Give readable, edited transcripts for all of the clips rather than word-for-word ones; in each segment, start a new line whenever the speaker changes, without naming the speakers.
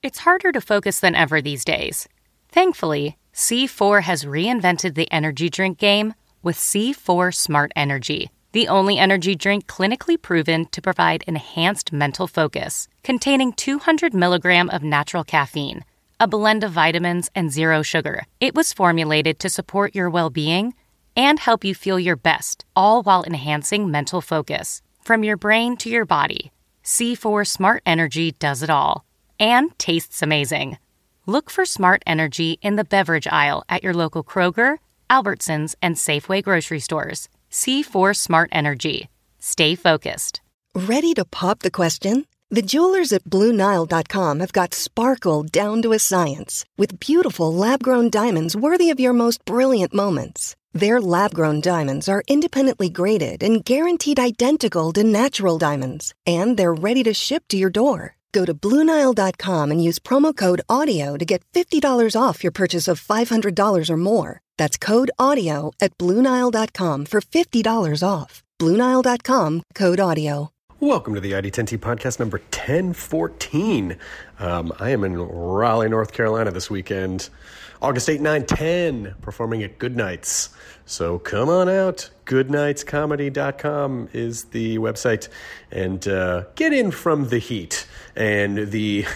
It's harder to focus than ever these days. Thankfully, C4 has reinvented the energy drink game with C4 Smart Energy, the only energy drink clinically proven to provide enhanced mental focus, containing 200 milligrams of natural caffeine, a blend of vitamins, and zero sugar. It was formulated to support your well-being and help you feel your best, all while enhancing mental focus. From your brain to your body, C4 Smart Energy does it all and tastes amazing. Look for Smart Energy in the beverage aisle at your local Kroger, Albertsons, and Safeway grocery stores. C4 Smart Energy. Stay focused.
Ready to pop the question? The jewelers at BlueNile.com have got sparkle down to a science with beautiful lab-grown diamonds worthy of your most brilliant moments. Their lab-grown diamonds are independently graded and guaranteed identical to natural diamonds, and they're ready to ship to your door. Go to BlueNile.com and use promo code AUDIO to get $50 off your purchase of $500 or more. That's code AUDIO at BlueNile.com for $50 off. BlueNile.com, code AUDIO.
Welcome to the ID10T podcast number 1014. I am in Raleigh, North Carolina this weekend. August 8, 9, 10, performing at Goodnights. So come on out. Goodnightscomedy.com is the website. And get in from the heat and the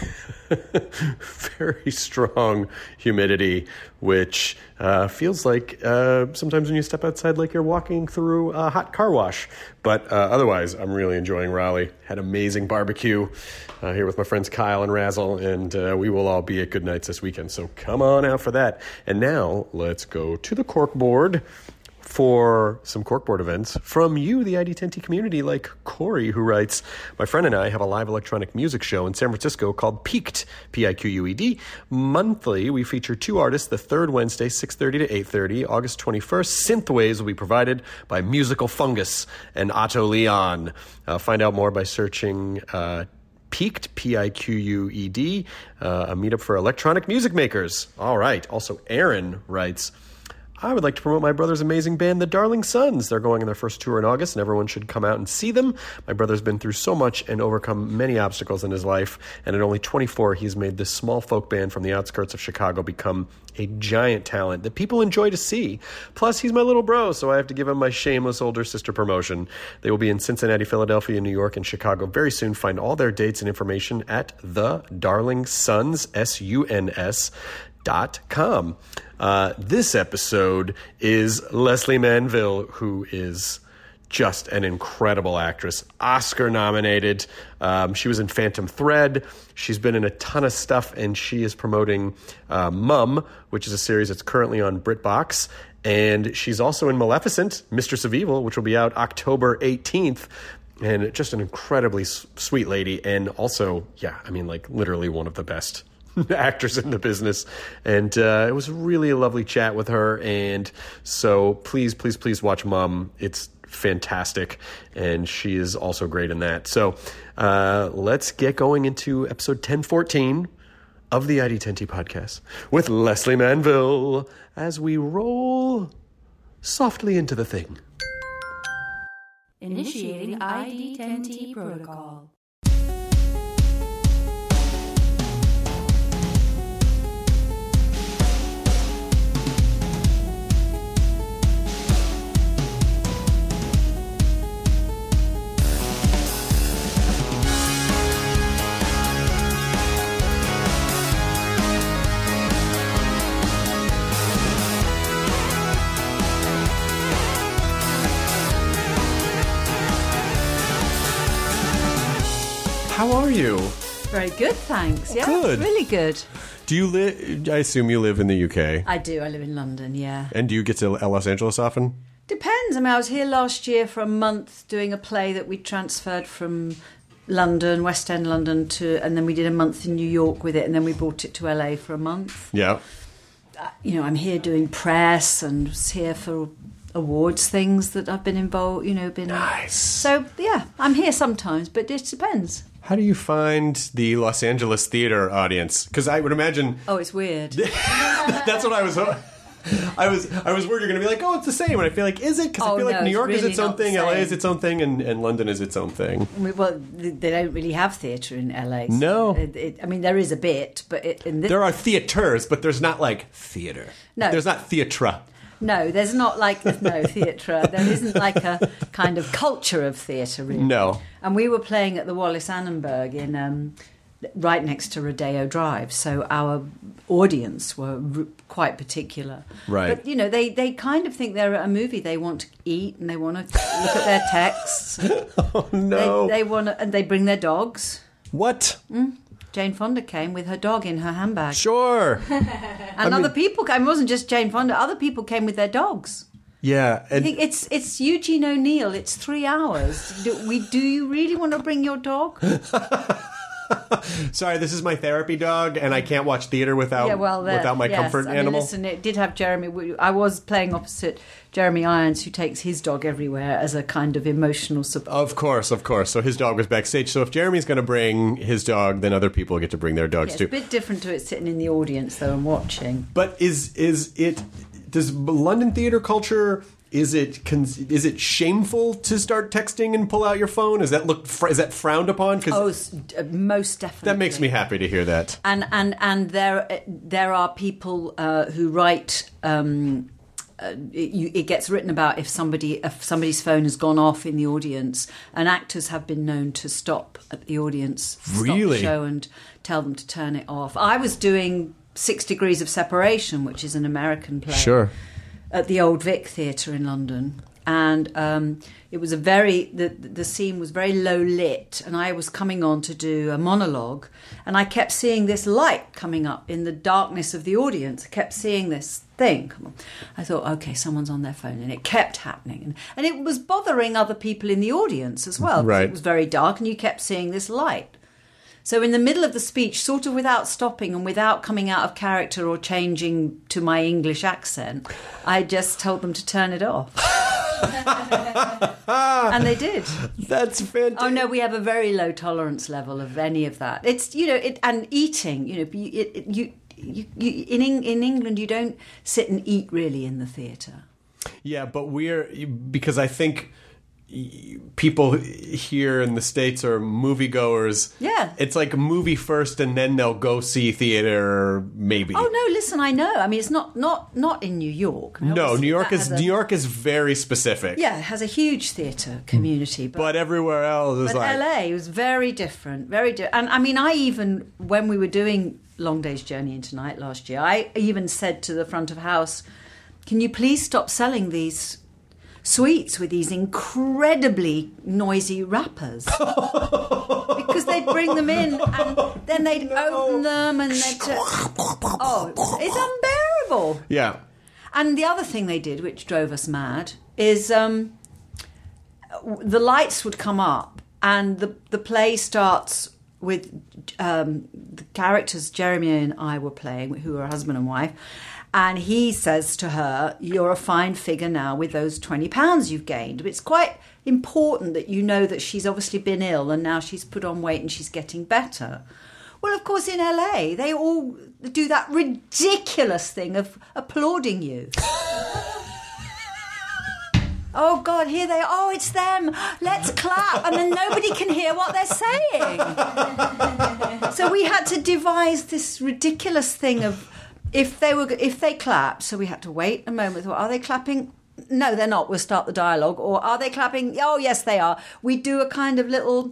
very strong humidity, which feels like sometimes when you step outside like you're walking through a hot car wash. But otherwise, I'm really enjoying Raleigh. Had amazing barbecue here with my friends Kyle and Razzle, and we will all be at Goodnights this weekend. So come on out for that. And now let's go to the corkboard for some corkboard events from you, the ID10T community, like Corey, who writes, my friend and I have a live electronic music show in San Francisco called Peaked, P-I-Q-U-E-D. Monthly, we feature two artists the third Wednesday, 6:30 to 8:30. August 21st, Synthwaves will be provided by Musical Fungus and Otto Leon. Find out more by searching Peaked, P-I-Q-U-E-D, a meetup for electronic music makers. All right. Also, Aaron writes, I would like to promote my brother's amazing band, the Darling Sons. They're going on their first tour in August, and everyone should come out and see them. My brother's been through so much and overcome many obstacles in his life, and at only 24, he's made this small folk band from the outskirts of Chicago become a giant talent that people enjoy to see. Plus, he's my little bro, so I have to give him my shameless older sister promotion. They will be in Cincinnati, Philadelphia, New York, and Chicago very soon. Find all their dates and information at the Darling Sons, SUNS.com. This episode is Leslie Manville, who is just an incredible actress, Oscar nominated. She was in Phantom Thread. She's been in a ton of stuff, and she is promoting Mum, which is a series that's currently on BritBox. And she's also in Maleficent, Mistress of Evil, which will be out October 18th. And just an incredibly sweet lady. And also, literally one of the best actors in the business, and it was really a lovely chat with her. And so please watch Mom. It's fantastic, and she is also great in that. So let's get going into episode 1014 of the ID10T podcast with Leslie Manville as we roll softly into the thing.
Initiating ID10T protocol.
How are you?
Very good, thanks. Yeah,
good.
Really good.
Do you live? I assume you live in the UK.
I do. I live in London, yeah.
And do you get to Los Angeles often?
Depends. I mean, I was here last year for a month doing a play that we transferred from London, West End London, and then we did a month in New York with it, and then we brought it to LA for a month.
Yeah.
I'm here doing press and was here for awards things that I've been involved,
Nice.
So, yeah, I'm here sometimes, but it depends.
How do you find the Los Angeles theater audience? Because I would imagine...
Oh, it's weird.
That's what I was... I was worried you're going to be like, oh, it's the same. And I feel like, is it? Because I feel like New York is its own thing, LA is its own thing, and London is its own thing.
Well, they don't really have theatre in LA. So
no.
I mean, there is a bit, but
there are theatres, but there's not like theatre.
No.
There's not theatre.
No, there's not like, no, theatre. There isn't like a kind of culture of theatre, really.
No.
And we were playing at the Wallis Annenberg in right next to Rodeo Drive, so our audience were quite particular.
Right.
But, you know, they kind of think they're at a movie. They want to eat and they want to look at their texts.
Oh, no.
They want to, and they bring their dogs.
What?
Jane Fonda came with her dog in her handbag.
Sure.
And other people came. It wasn't just Jane Fonda. Other people came with their dogs.
Yeah.
I think it's Eugene O'Neill. It's 3 hours. Do you really want to bring your dog?
Sorry, this is my therapy dog, and I can't watch theater without my comfort animal.
Listen, it did have Jeremy. I was playing opposite Jeremy Irons, who takes his dog everywhere as a kind of emotional support.
Of course. So his dog was backstage. So if Jeremy's going to bring his dog, then other people get to bring their dogs too.
It's a bit different to it sitting in the audience though and watching.
But does London theater culture? Is it shameful to start texting and pull out your phone? Is that frowned upon?
Most definitely.
That makes me happy to hear that.
And there are people who write. It gets written about if somebody's phone has gone off in the audience, and actors have been known to stop at the audience, stop the show, and tell them to turn it off. I was doing 6 Degrees of Separation, which is an American play.
Sure.
At the Old Vic Theatre in London, and it was the scene was very low lit, and I was coming on to do a monologue, and I kept seeing this light coming up in the darkness of the audience. I kept seeing this thing. I thought, okay, someone's on their phone, and it kept happening, and it was bothering other people in the audience as well.
Right.
It was very dark, and you kept seeing this light. So in the middle of the speech, sort of without stopping and without coming out of character or changing to my English accent, I just told them to turn it off. And they did.
That's fantastic.
Oh no, we have a very low tolerance level of any of that. It's, you know, and eating, you know, in England you don't sit and eat really in the theatre.
Yeah, but because I think people here in the States are moviegoers.
Yeah.
It's like a movie first and then they'll go see theater, maybe.
Oh, no, listen, I know. I mean, it's not in New York. I mean,
no, New York is very specific.
Yeah, it has a huge theatre community.
But everywhere else is like...
LA was very different, very different. And, I mean, I even, when we were doing Long Day's Journey into Night last year, I even said to the front of house, can you please stop selling these suites with these incredibly noisy rappers? Because they'd bring them in and then they'd open them and they'd... it's unbearable.
Yeah.
And the other thing they did, which drove us mad, is the lights would come up and the play starts with the characters Jeremy and I were playing, who are husband and wife, and he says to her, you're a fine figure now with those 20 pounds you've gained. But it's quite important that you know that she's obviously been ill and now she's put on weight and she's getting better. Well, of course, in LA, they all do that ridiculous thing of applauding you. Oh, God, here they are. Oh, it's them. Let's clap. And then nobody can hear what they're saying. So we had to devise this ridiculous thing of... If they clap, so we had to wait a moment. Thought, are they clapping? No, they're not. We'll start the dialogue. Or are they clapping? Oh, yes, they are. We do a kind of little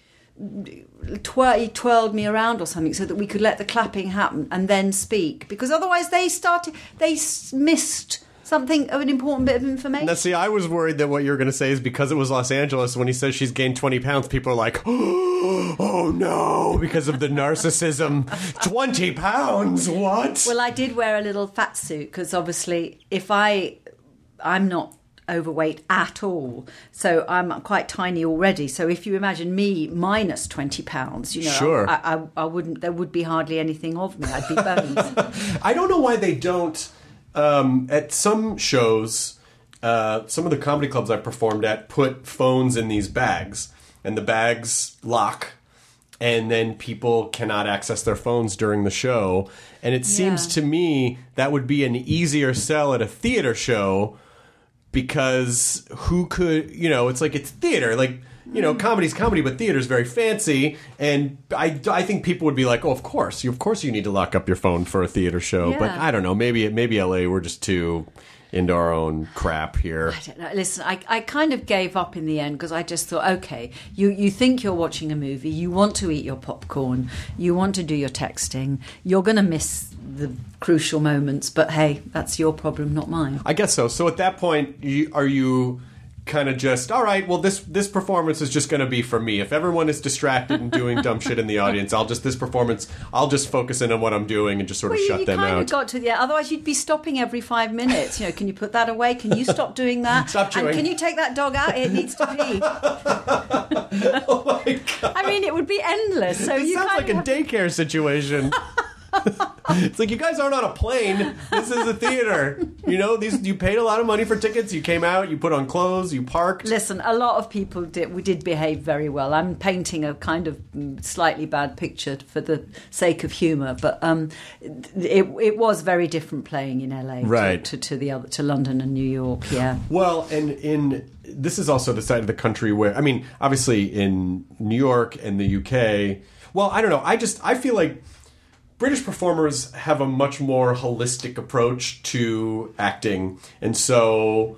he twirled me around or something so that we could let the clapping happen and then speak. Because otherwise they missed something of an important bit of information.
Now, see, I was worried that what you were going to say is because it was Los Angeles, when he says she's gained 20 pounds, people are like, oh no, because of the narcissism. 20 pounds, what?
Well, I did wear a little fat suit because obviously if I'm not overweight at all, so I'm quite tiny already. So if you imagine me minus 20 pounds, you know,
sure.
I wouldn't, there would be hardly anything of me. I'd be bones.
I don't know why they don't... at some shows, some of the comedy clubs I performed at put phones in these bags, and the bags lock. and then people cannot access their phones during the show. And it seems to me that would be an easier sell at a theater show, because who could, it's like, it's theater. Like, comedy's comedy, but theater's very fancy. And I think people would be like, oh, of course you need to lock up your phone for a theater show. Yeah. But I don't know, maybe LA, we're just too into our own crap here.
I don't know. Listen, I kind of gave up in the end, because I just thought, okay, you think you're watching a movie, you want to eat your popcorn, you want to do your texting, you're going to miss the crucial moments, but hey, that's your problem, not mine.
I guess so. So at that point, are you kind of just, all right, well, this performance is just going to be for me. If everyone is distracted and doing dumb shit in the audience, I'll just focus in on what I'm doing and just sort of shut them out. You kind of
got to, otherwise you'd be stopping every 5 minutes. Can you put that away? Can you stop doing that?
Stop chewing.
And can you take that dog out? It needs to pee.
Oh my God.
I mean, it would be endless. So
it sounds like a daycare situation. It's like, you guys aren't on a plane. This is a theater. You paid a lot of money for tickets. You came out, you put on clothes, you parked.
Listen, a lot of people did behave very well. I'm painting a kind of slightly bad picture for the sake of humour, but it was very different playing in LA,
right,
to London and New York. Yeah.
Well, and this is also the side of the country where, I mean, obviously in New York and the UK. Well, I don't know. I feel like British performers have a much more holistic approach to acting. And so,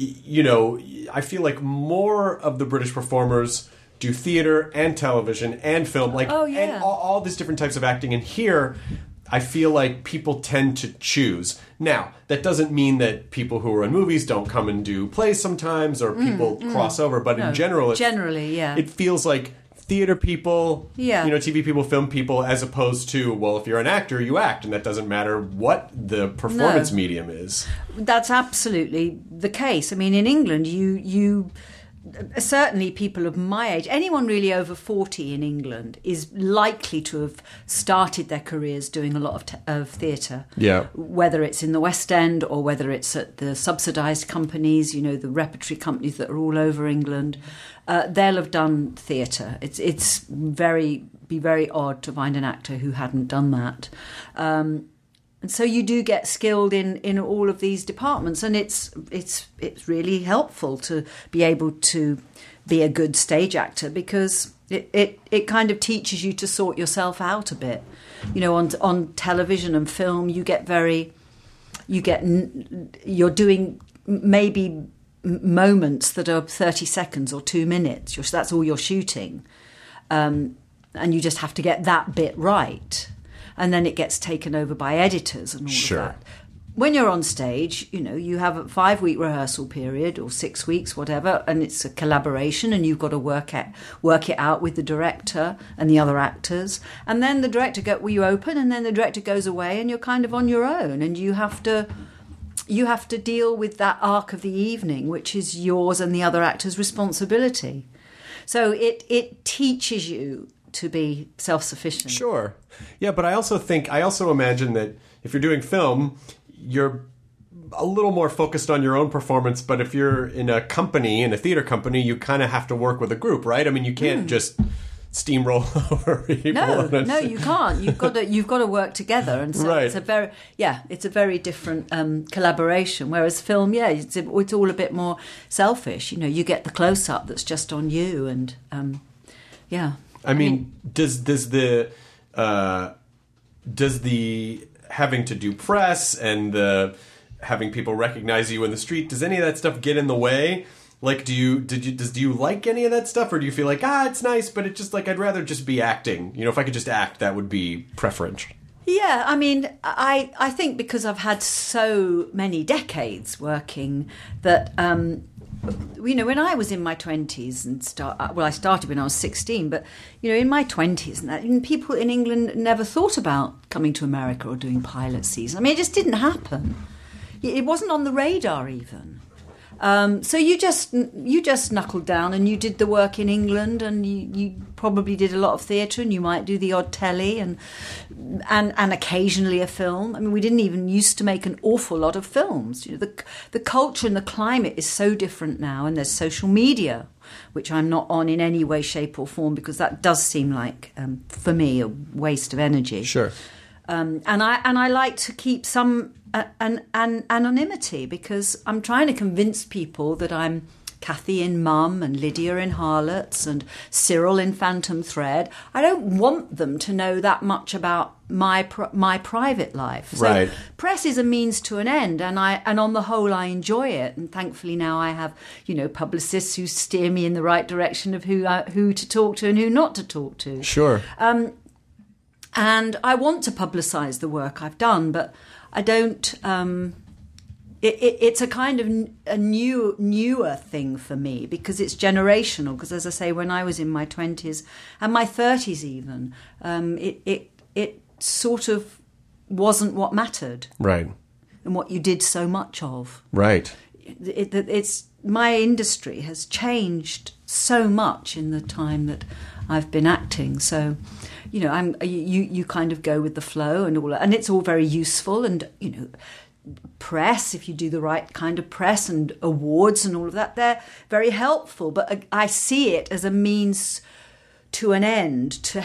I feel like more of the British performers do theater and television and film, and all these different types of acting. And here, I feel like people tend to choose. Now, that doesn't mean that people who are in movies don't come and do plays sometimes, or people cross over. But in general, it feels like theater people, TV people, film people, as opposed to, well, if you're an actor, you act, and that doesn't matter what the performance medium is.
That's absolutely the case. I mean, in England, you certainly people of my age, anyone really over 40 in England is likely to have started their careers doing a lot of theatre.
Yeah.
Whether it's in the West End or whether it's at the subsidised companies, the repertory companies that are all over England. They'll have done theatre. It's be very odd to find an actor who hadn't done that. And so you do get skilled in all of these departments, and it's really helpful to be able to be a good stage actor, because it kind of teaches you to sort yourself out a bit. On television and film, you're doing maybe moments that are 30 seconds or 2 minutes. That's all you're shooting. And you just have to get that bit right. And then it gets taken over by editors and all of that. When you're on stage, you have a 5-week rehearsal period or 6 weeks, whatever, and it's a collaboration, and you've got to work it out with the director and the other actors. And then the director you open, and then the director goes away, and you're kind of on your own, and you have to deal with that arc of the evening, which is yours and the other actor's responsibility. So it teaches you to be self-sufficient.
Sure. Yeah, but I also imagine that if you're doing film, you're a little more focused on your own performance, but if you're in a theater company, you kind of have to work with a group, right? I mean, you can't just steamroll over people.
No, you can't. You've got to work together, and so
right.
it's a very different collaboration. Whereas film, it's all a bit more selfish. You get the close up that's just on you, and
I mean, does the having to do press and the having people recognize you in the street, does any of that stuff get in the way? Like, do you like any of that stuff, or do you feel like, it's nice, but it's just like, I'd rather just be acting. If I could just act, that would be preferential.
Yeah, I mean, I think because I've had so many decades working that, when I was in my 20s and I started when I was 16, but, in my 20s and people in England never thought about coming to America or doing pilot season. I mean, it just didn't happen. It wasn't on the radar even. So you just knuckled down and you did the work in England, and you probably did a lot of theatre, and you might do the odd telly and occasionally a film. I mean, we didn't even used to make an awful lot of films. You know, the culture and the climate is so different now, and there's social media, which I'm not on in any way, shape or form, because that does seem like, for me, a waste of energy.
Sure.
And I like to keep some an anonymity, because I'm trying to convince people that I'm Kathy in Mum and Lydia in Harlots and Cyril in Phantom Thread. I don't want them to know that much about my private life. So
right.
Press is a means to an end, and on the whole I enjoy it. And thankfully now I have, publicists who steer me in the right direction of who to talk to and who not to talk to.
Sure.
And I want to publicise the work I've done, but I don't. It's a kind of a newer thing for me, because it's generational. Because as I say, when I was in my 20s and my 30s even, it sort of wasn't what mattered,
right?
And what you did so much of,
right?
It's my industry has changed so much in the time that I've been acting. So, you kind of go with the flow and all that, and it's all very useful. And press, if you do the right kind of press, and awards and all of that, they're very helpful. But I see it as a means to an end, to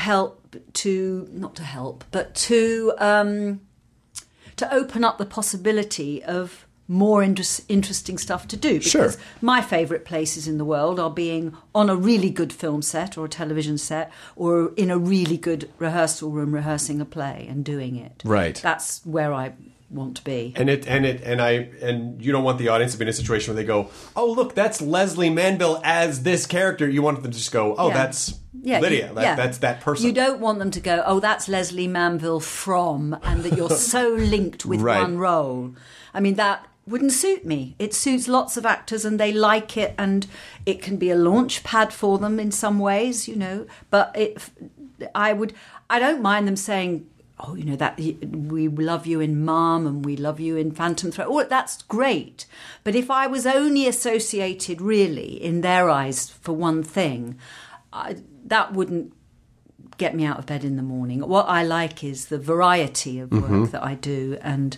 open up the possibility of more interesting stuff to do. Because
sure.
My favourite places in the world are being on a really good film set or a television set, or in a really good rehearsal room rehearsing a play and doing it.
Right.
That's where I want to be.
And you don't want the audience to be in a situation where they go, "Oh, look, that's Leslie Manville as this character." You want them to just go, "Oh, that's Lydia. That's that person."
You don't want them to go, "Oh, that's Leslie Manville from," and that you're so linked with
right.
one role. I mean, that wouldn't suit me. It suits lots of actors, and they like it, and it can be a launch pad for them in some ways, But I don't mind them saying, "Oh, that we love you in Mum and we love you in Phantom Thread." Oh, that's great. But if I was only associated, really, in their eyes for one thing, that wouldn't get me out of bed in the morning. What I like is the variety of work that I do, and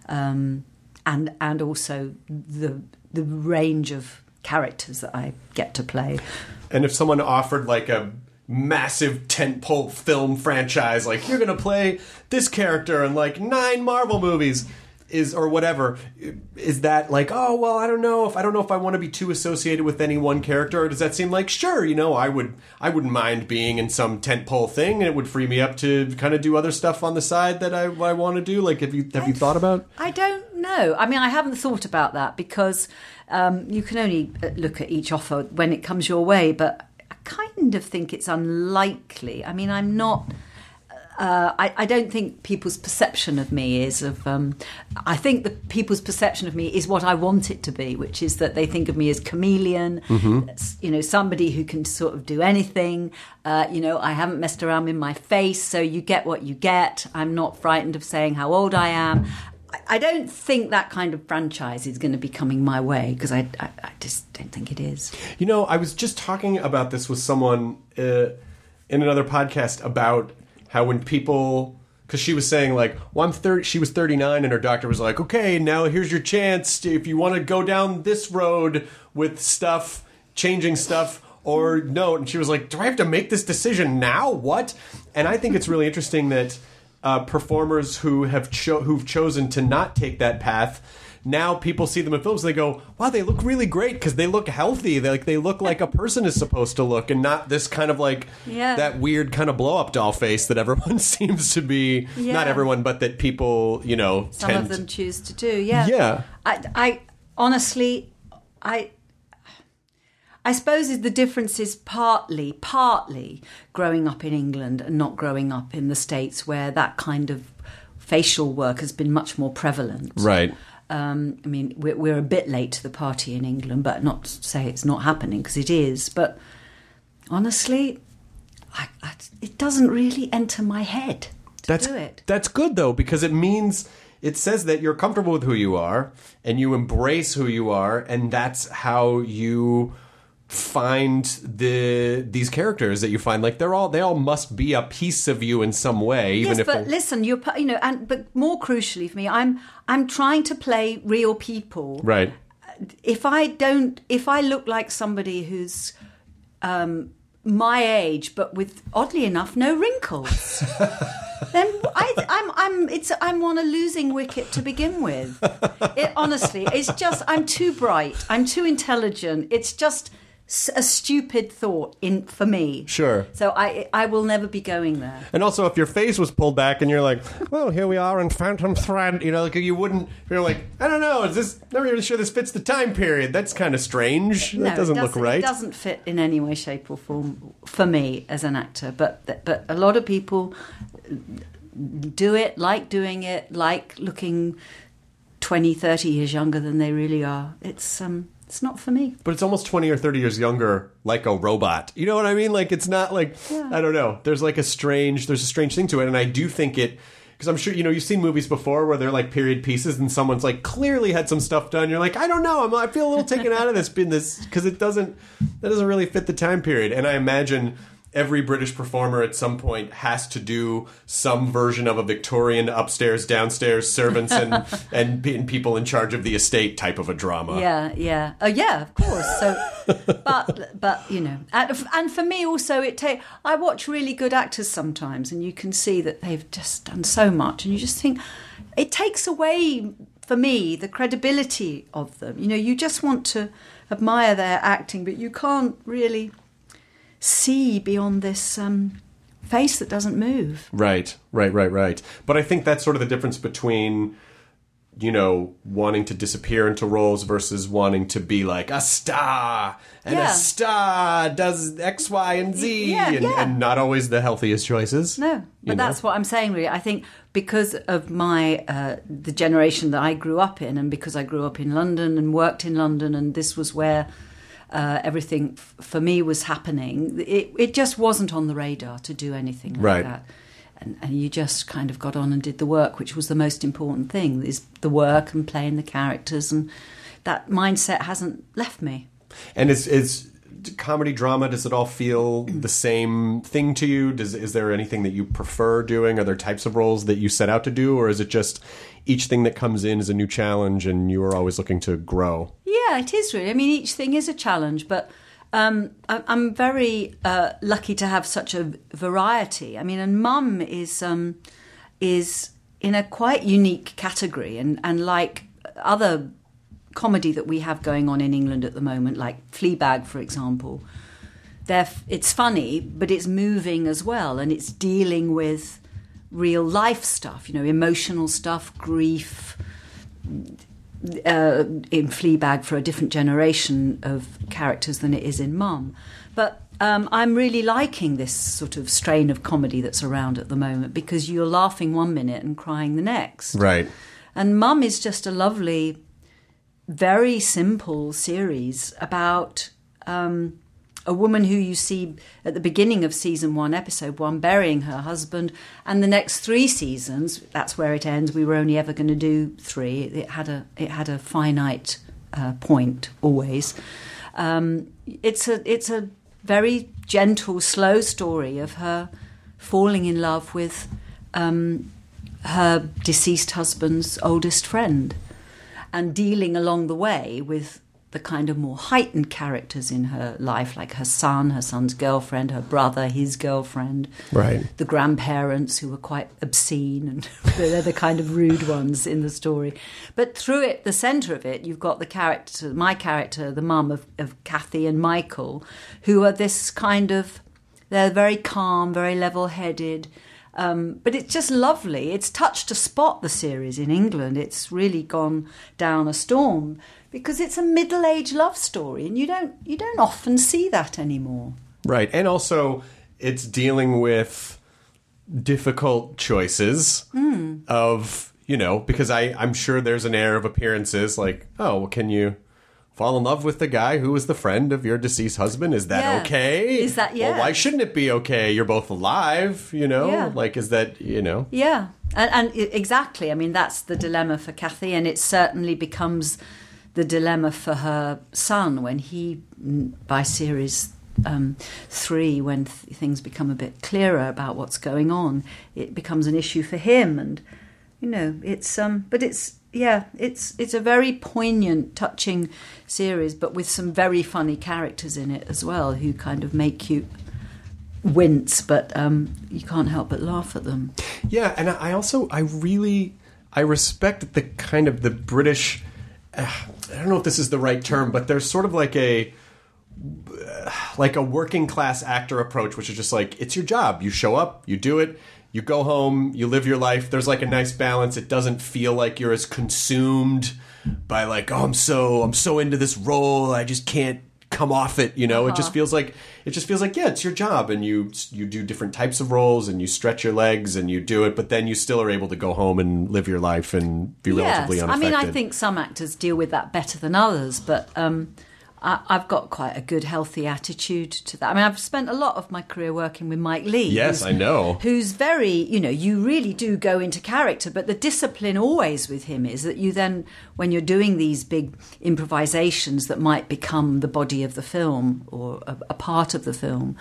also the range of characters that I get to play.
And if someone offered like a massive tentpole film franchise, like, you're going to play this character in like 9 Marvel movies, or whatever, is that like, oh, well, I don't know if I want to be too associated with any one character, or does that seem like, sure, I wouldn't mind being in some tentpole thing, and it would free me up to kind of do other stuff on the side that I want to do? Like, have you thought about?
I don't know. I mean, I haven't thought about that, because you can only look at each offer when it comes your way, but I kind of think it's unlikely. I mean, I'm not. I don't think people's perception of me is of. I think that people's perception of me is what I want it to be, which is that they think of me as chameleon, somebody who can sort of do anything. I haven't messed around with my face, so you get what you get. I'm not frightened of saying how old I am. I don't think that kind of franchise is going to be coming my way, because I just don't think it is.
I was just talking about this with someone in another podcast about how when people, because she was saying like, well, she was 39 and her doctor was like, okay, now here's your chance if you want to go down this road with stuff, changing stuff, or no. And she was like, do I have to make this decision now? What? And I think it's really interesting that performers who've chosen to not take that path, now people see them in films and they go, wow, they look really great because they look healthy. They look like a person is supposed to look, and not this kind of like that weird kind of blow-up doll face that everyone seems to be. Yeah. Not everyone, but that people,
some of them choose to do. Yeah.
Yeah.
I honestly, I suppose the difference is partly growing up in England and not growing up in the States, where that kind of facial work has been much more prevalent.
Right.
I mean, we're a bit late to the party in England, but not to say it's not happening, because it is. But honestly, it doesn't really enter my head to do it.
That's good, though, because it means it says that you're comfortable with who you are and you embrace who you are, and that's how you find these characters that you find. Like they all must be a piece of you in some way. Even
yes, but listen, but more crucially for me, I'm trying to play real people.
Right.
If I look like somebody who's my age, but with, oddly enough, no wrinkles, then I'm on a losing wicket to begin with. Honestly, it's just I'm too bright, I'm too intelligent. It's just a stupid thought for me.
Sure.
So I will never be going there.
And also, if your face was pulled back and you're like, well, here we are in Phantom Thread, like you wouldn't. You're like, I don't know. Not really sure this fits the time period. That's kind of strange. That doesn't look right.
It doesn't fit in any way, shape, or form for me as an actor. But a lot of people do it, like doing it, like looking 20, 30 years younger than they really are. It's not for me.
But it's almost 20 or 30 years younger, like a robot. You know what I mean? Like, it's not like, I don't know. There's a strange thing to it. And I do think it, because I'm sure, you've seen movies before where they're like period pieces and someone's like clearly had some stuff done. You're like, I don't know. I feel a little taken out of this because that doesn't really fit the time period. And I imagine every British performer at some point has to do some version of a Victorian upstairs, downstairs, servants and people in charge of the estate type of a drama.
Yeah. Oh, yeah, of course. So, but and for me also, I watch really good actors sometimes, and you can see that they've just done so much, and you just think it takes away, for me, the credibility of them. You just want to admire their acting, but you can't really see beyond this face that doesn't move. Right.
But I think that's sort of the difference between, wanting to disappear into roles versus wanting to be like a star. And a star does X, Y, and Z. And not always the healthiest choices.
No, but that's what I'm saying, really. I think because of the generation that I grew up in, and because I grew up in London and worked in London, and this was where everything for me was happening, it just wasn't on the radar to do anything like that. And you just kind of got on and did the work, which was the most important thing, is the work and playing the characters. And that mindset hasn't left me. And
is comedy, drama, does it all feel the same thing to you? Is there anything that you prefer doing? Are there types of roles that you set out to do? Or is it just each thing that comes in is a new challenge and you are always looking to grow?
Yeah, it is really. I mean, each thing is a challenge, but I'm very lucky to have such a variety. I mean, and Mum is in a quite unique category, and like other comedy that we have going on in England at the moment, like Fleabag, for example, it's funny, but it's moving as well, and it's dealing with real life stuff, emotional stuff, grief. In Fleabag for a different generation of characters than it is in Mum. But I'm really liking this sort of strain of comedy that's around at the moment, because you're laughing one minute and crying the next.
Right.
And Mum is just a lovely, very simple series about a woman who you see at the beginning of season 1, episode 1, burying her husband, and the next 3 seasons, that's where it ends. We were only ever going to do 3. It had a finite point always. It's a very gentle, slow story of her falling in love with her deceased husband's oldest friend, and dealing along the way with the kind of more heightened characters in her life, like her son, her son's girlfriend, her brother, his girlfriend,
right,
the grandparents who were quite obscene, and they're the kind of rude ones in the story. But through it, the centre of it, you've got my character, the mum of Kathy and Michael, who are this kind of, they're very calm, very level-headed, but it's just lovely. It's touched a spot, the series, in England. It's really gone down a storm, because it's a middle-aged love story, and you don't often see that anymore.
Right, and also it's dealing with difficult choices of, because I'm sure there's an air of appearances like, oh, well, fall in love with the guy who was the friend of your deceased husband. Is that okay?
Is that,
Well, why shouldn't it be okay? You're both alive,
Yeah.
Like, is that,
Yeah, and exactly. I mean, that's the dilemma for Kathy, and it certainly becomes the dilemma for her son when he, by series 3, when things become a bit clearer about what's going on, it becomes an issue for him. And it's but it's a very poignant, touching series, but with some very funny characters in it as well, who kind of make you wince, but you can't help but laugh at them.
Yeah, and I respect the kind of the British. I don't know if this is the right term, but there's sort of like a working class actor approach, which is just like, it's your job. You show up, you do it, you go home, you live your life. There's like a nice balance. It doesn't feel like you're as consumed by like, oh, I'm so into this role, I just can't come off it. It just feels like yeah, it's your job, and you do different types of roles, and you stretch your legs, and you do it, but then you still are able to go home and live your life and be relatively unaffected.
I mean, I think some actors deal with that better than others, but I've got quite a good, healthy attitude to that. I mean, I've spent a lot of my career working with Mike Leigh.
Yes, I know.
Who's very, you really do go into character, but the discipline always with him is that you then, when you're doing these big improvisations that might become the body of the film or a part of the film,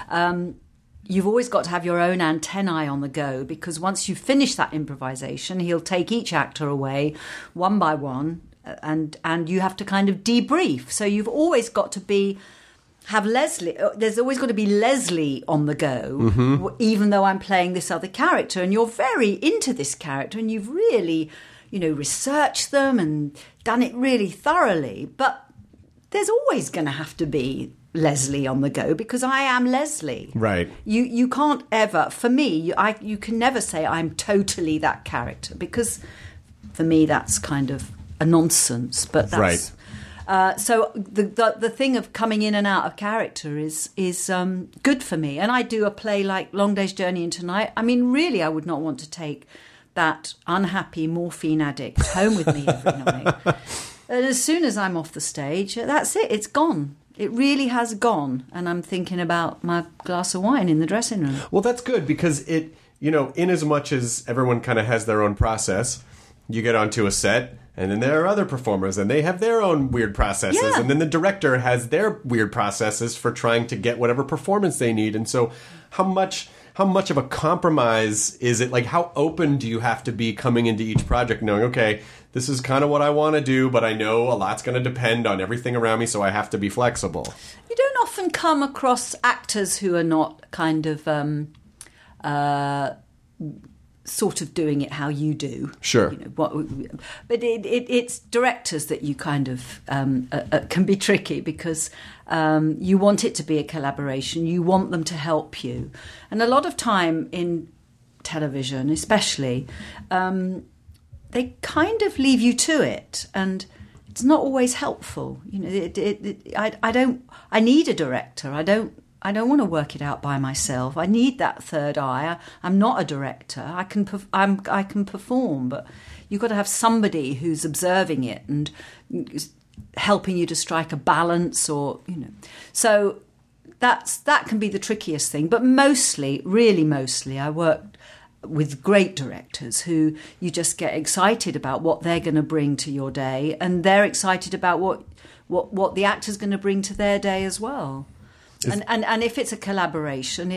you've always got to have your own antennae on the go, because once you finish that improvisation, he'll take each actor away one by one, and you have to kind of debrief. So you've always got to have Leslie. There's always got to be Leslie on the go, even though I'm playing this other character, and you're very into this character, and you've really, researched them and done it really thoroughly. But there's always going to have to be Leslie on the go, because I am Leslie.
Right.
You can't ever, for me, you can never say I'm totally that character, because for me that's kind of a nonsense. But that's
right.
So the thing of coming in and out of character is good for me. And I do a play like Long Day's Journey into Night. I mean, really, I would not want to take that unhappy morphine addict home with me every night. And as soon as I'm off the stage, that's it. It's gone. It really has gone. And I'm thinking about my glass of wine in the dressing room.
Well, that's good, because it, in as much as everyone kind of has their own process, you get onto a set, and then there are other performers, and they have their own weird processes.
Yeah.
And then the director has their weird processes for trying to get whatever performance they need. And so how much of a compromise is it? Like, how open do you have to be coming into each project knowing, okay, this is kind of what I want to do, but I know a lot's going to depend on everything around me, so I have to be flexible.
You don't often come across actors who are not kind of sort of doing it how you do.
Sure.
But it's directors that you kind of can be tricky, because you want it to be a collaboration. You want them to help you. And a lot of time in television, especially, they kind of leave you to it. And it's not always helpful. I need a director. I don't want to work it out by myself. I need that third eye. I'm not a director. I can perform, but you've got to have somebody who's observing it and helping you to strike a balance, or So that can be the trickiest thing. But mostly, I work with great directors who you just get excited about what they're going to bring to your day, and they're excited about what the actor's going to bring to their day as well. And if it's a collaboration,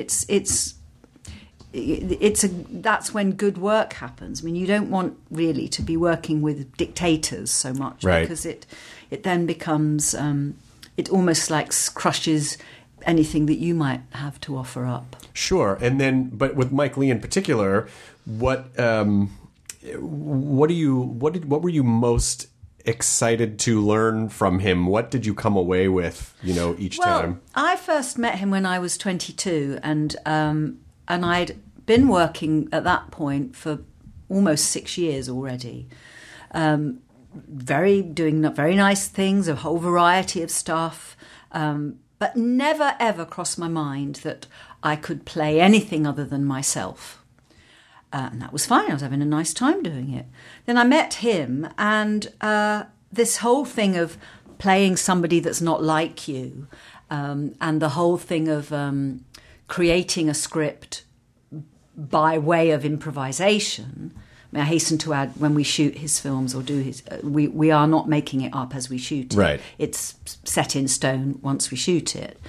that's when good work happens. I mean, you don't want really to be working with dictators so much,
right,
because it then becomes it almost like crushes anything that you might have to offer up.
Sure. And then, but with Mike Leigh in particular, what were you most excited to learn from him? What did you come away with, each time?
I first met him when I was 22, and I'd been working at that point for almost 6 years already. Doing very nice things, a whole variety of stuff, but never ever crossed my mind that I could play anything other than myself. And that was fine. I was having a nice time doing it. Then I met him, and this whole thing of playing somebody that's not like you, and the whole thing of creating a script by way of improvisation. I mean, I hasten to add, when we shoot his films or do his, we are not making it up as we shoot it.
Right.
It's set in stone once we shoot it.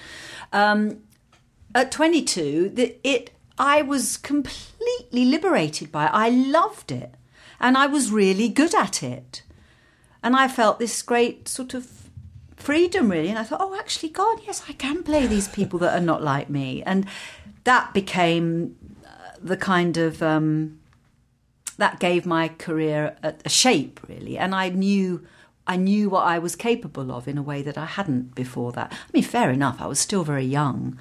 At 22, I was completely liberated by it. I loved it, and I was really good at it, and I felt this great sort of freedom, really. And I thought, oh, actually, God, yes, I can play these people that are not like me, and that became the kind of that gave my career a shape, really. And I knew what I was capable of in a way that I hadn't before that. I mean, fair enough, I was still very young.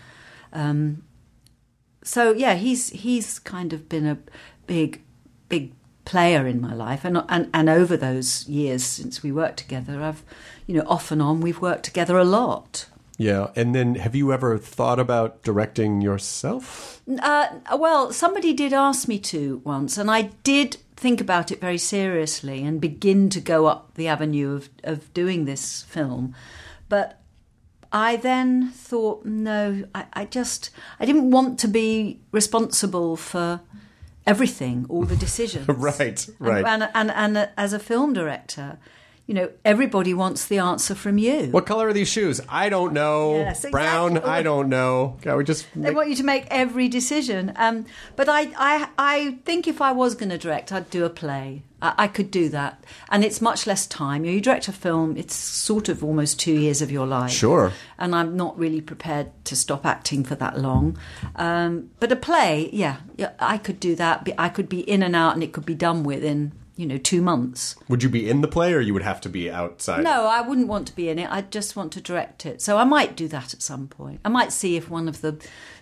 So yeah, he's kind of been a big player in my life, and over those years since we worked together, I've, off and on, we've worked together a lot.
Yeah, and then have you ever thought about directing yourself?
Well, somebody did ask me to once, and I did think about it very seriously and begin to go up the avenue of doing this film, but I then thought, no, I didn't want to be responsible for everything, all the decisions.
Right.
And as a film director, everybody wants the answer from you.
What color are these shoes? I don't know.
Yes, exactly.
Brown? I don't know.
They want you to make every decision. But I think if I was going to direct, I'd do a play. I could do that. And it's much less time. You direct a film, it's sort of almost 2 years of your life.
Sure.
And I'm not really prepared to stop acting for that long. But a play, yeah, I could do that. I could be in and out, and it could be done within 2 months.
Would you be in the play, or you would have to be outside?
No, I wouldn't want to be in it. I'd just want to direct it. So I might do that at some point. I might see if one of the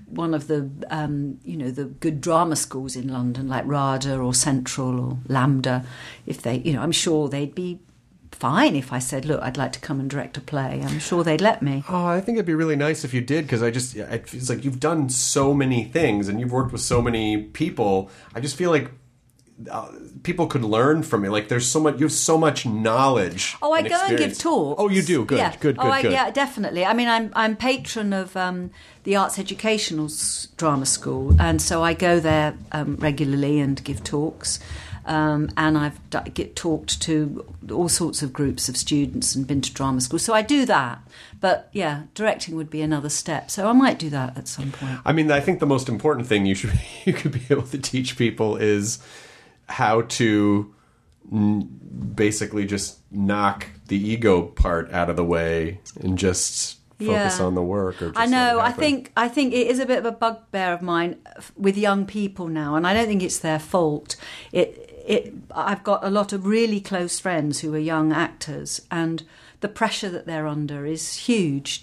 the good drama schools in London, like RADA or Central or Lambda, if they, I'm sure they'd be fine if I said, look, I'd like to come and direct a play. I'm sure they'd let me.
Oh, I think it'd be really nice if you did, because it feels like you've done so many things and you've worked with so many people. I just feel like people could learn from you. Like, there's so much, you have so much knowledge.
Oh, I go and give talks.
Oh, you do? Good,
yeah.
good.
Yeah, definitely. I mean, I'm patron of the Arts Educational Drama School, and so I go there regularly and give talks. And I've talked to all sorts of groups of students and been to drama school. So I do that. But, yeah, directing would be another step. So I might do that at some point. I
mean, I think the most important thing you could be able to teach people is how to basically just knock the ego part out of the way and just focus on the work. Or just
I know. I think it is a bit of a bugbear of mine with young people now, and I don't think it's their fault. I've got a lot of really close friends who are young actors, and the pressure that they're under is huge.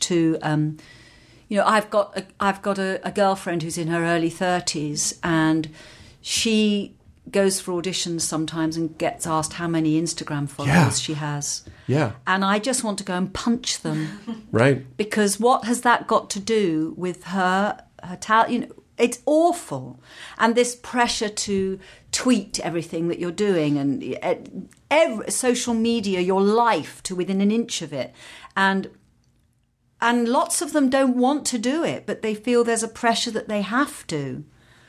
I've got a girlfriend who's in her early 30s, and she goes for auditions sometimes and gets asked how many Instagram followers she has.
Yeah.
And I just want to go and punch them.
Right.
Because what has that got to do with her talent? It's awful. And this pressure to tweet everything that you're doing, and every social media, your life to within an inch of it. And lots of them don't want to do it, but they feel there's a pressure that they have to.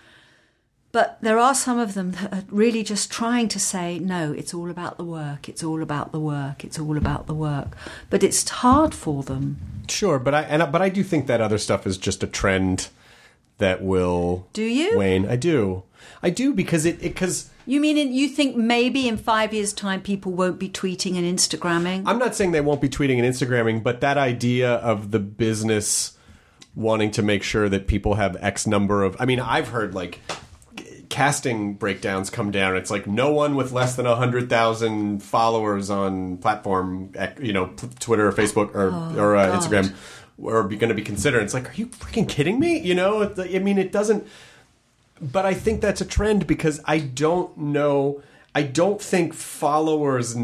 But there are some of them that are really just trying to say, no, it's all about the work, it's all about the work, it's all about the work. But it's hard for them.
Sure, but I do think that other stuff is just a trend that will wane. I do because
you mean you think maybe in 5 years' time people won't be tweeting and Instagramming?
I'm not saying they won't be tweeting and Instagramming, but that idea of the business wanting to make sure that people have X number of... I mean, I've heard, like, casting breakdowns come down. It's like no one with less than 100,000 followers on platform, Twitter or Facebook or Instagram are going to be considered. It's like, are you freaking kidding me? I mean, it doesn't... But I think that's a trend because I don't think followers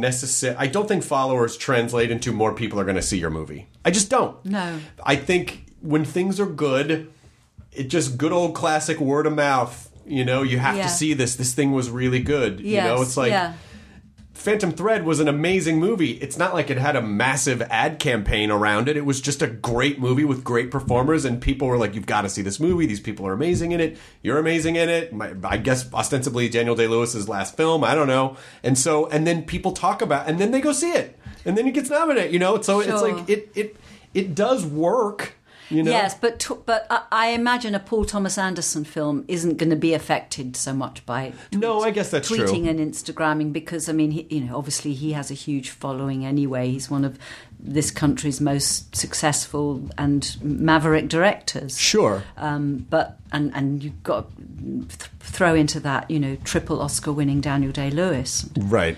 translate into more people are going to see your movie. I just don't.
No.
I think when things are good, it just good old classic word of mouth. You have to see this. This thing was really good.
Yes,
it's like Phantom Thread was an amazing movie. It's not like it had a massive ad campaign around it. It was just a great movie with great performers, and people were like, you've got to see this movie. These people are amazing in it. You're amazing in it. I guess ostensibly Daniel Day-Lewis's last film. I don't know. And then people talk about, and then they go see it. And then it gets nominated, So It's like, it does work.
Yes, but I imagine a Paul Thomas Anderson film isn't going to be affected so much by
I guess that's
tweeting
true.
and Instagramming, because I mean, obviously he has a huge following anyway. He's one of this country's most successful and maverick directors.
Sure,
but you've got to throw into that, triple Oscar-winning Daniel Day-Lewis,
right?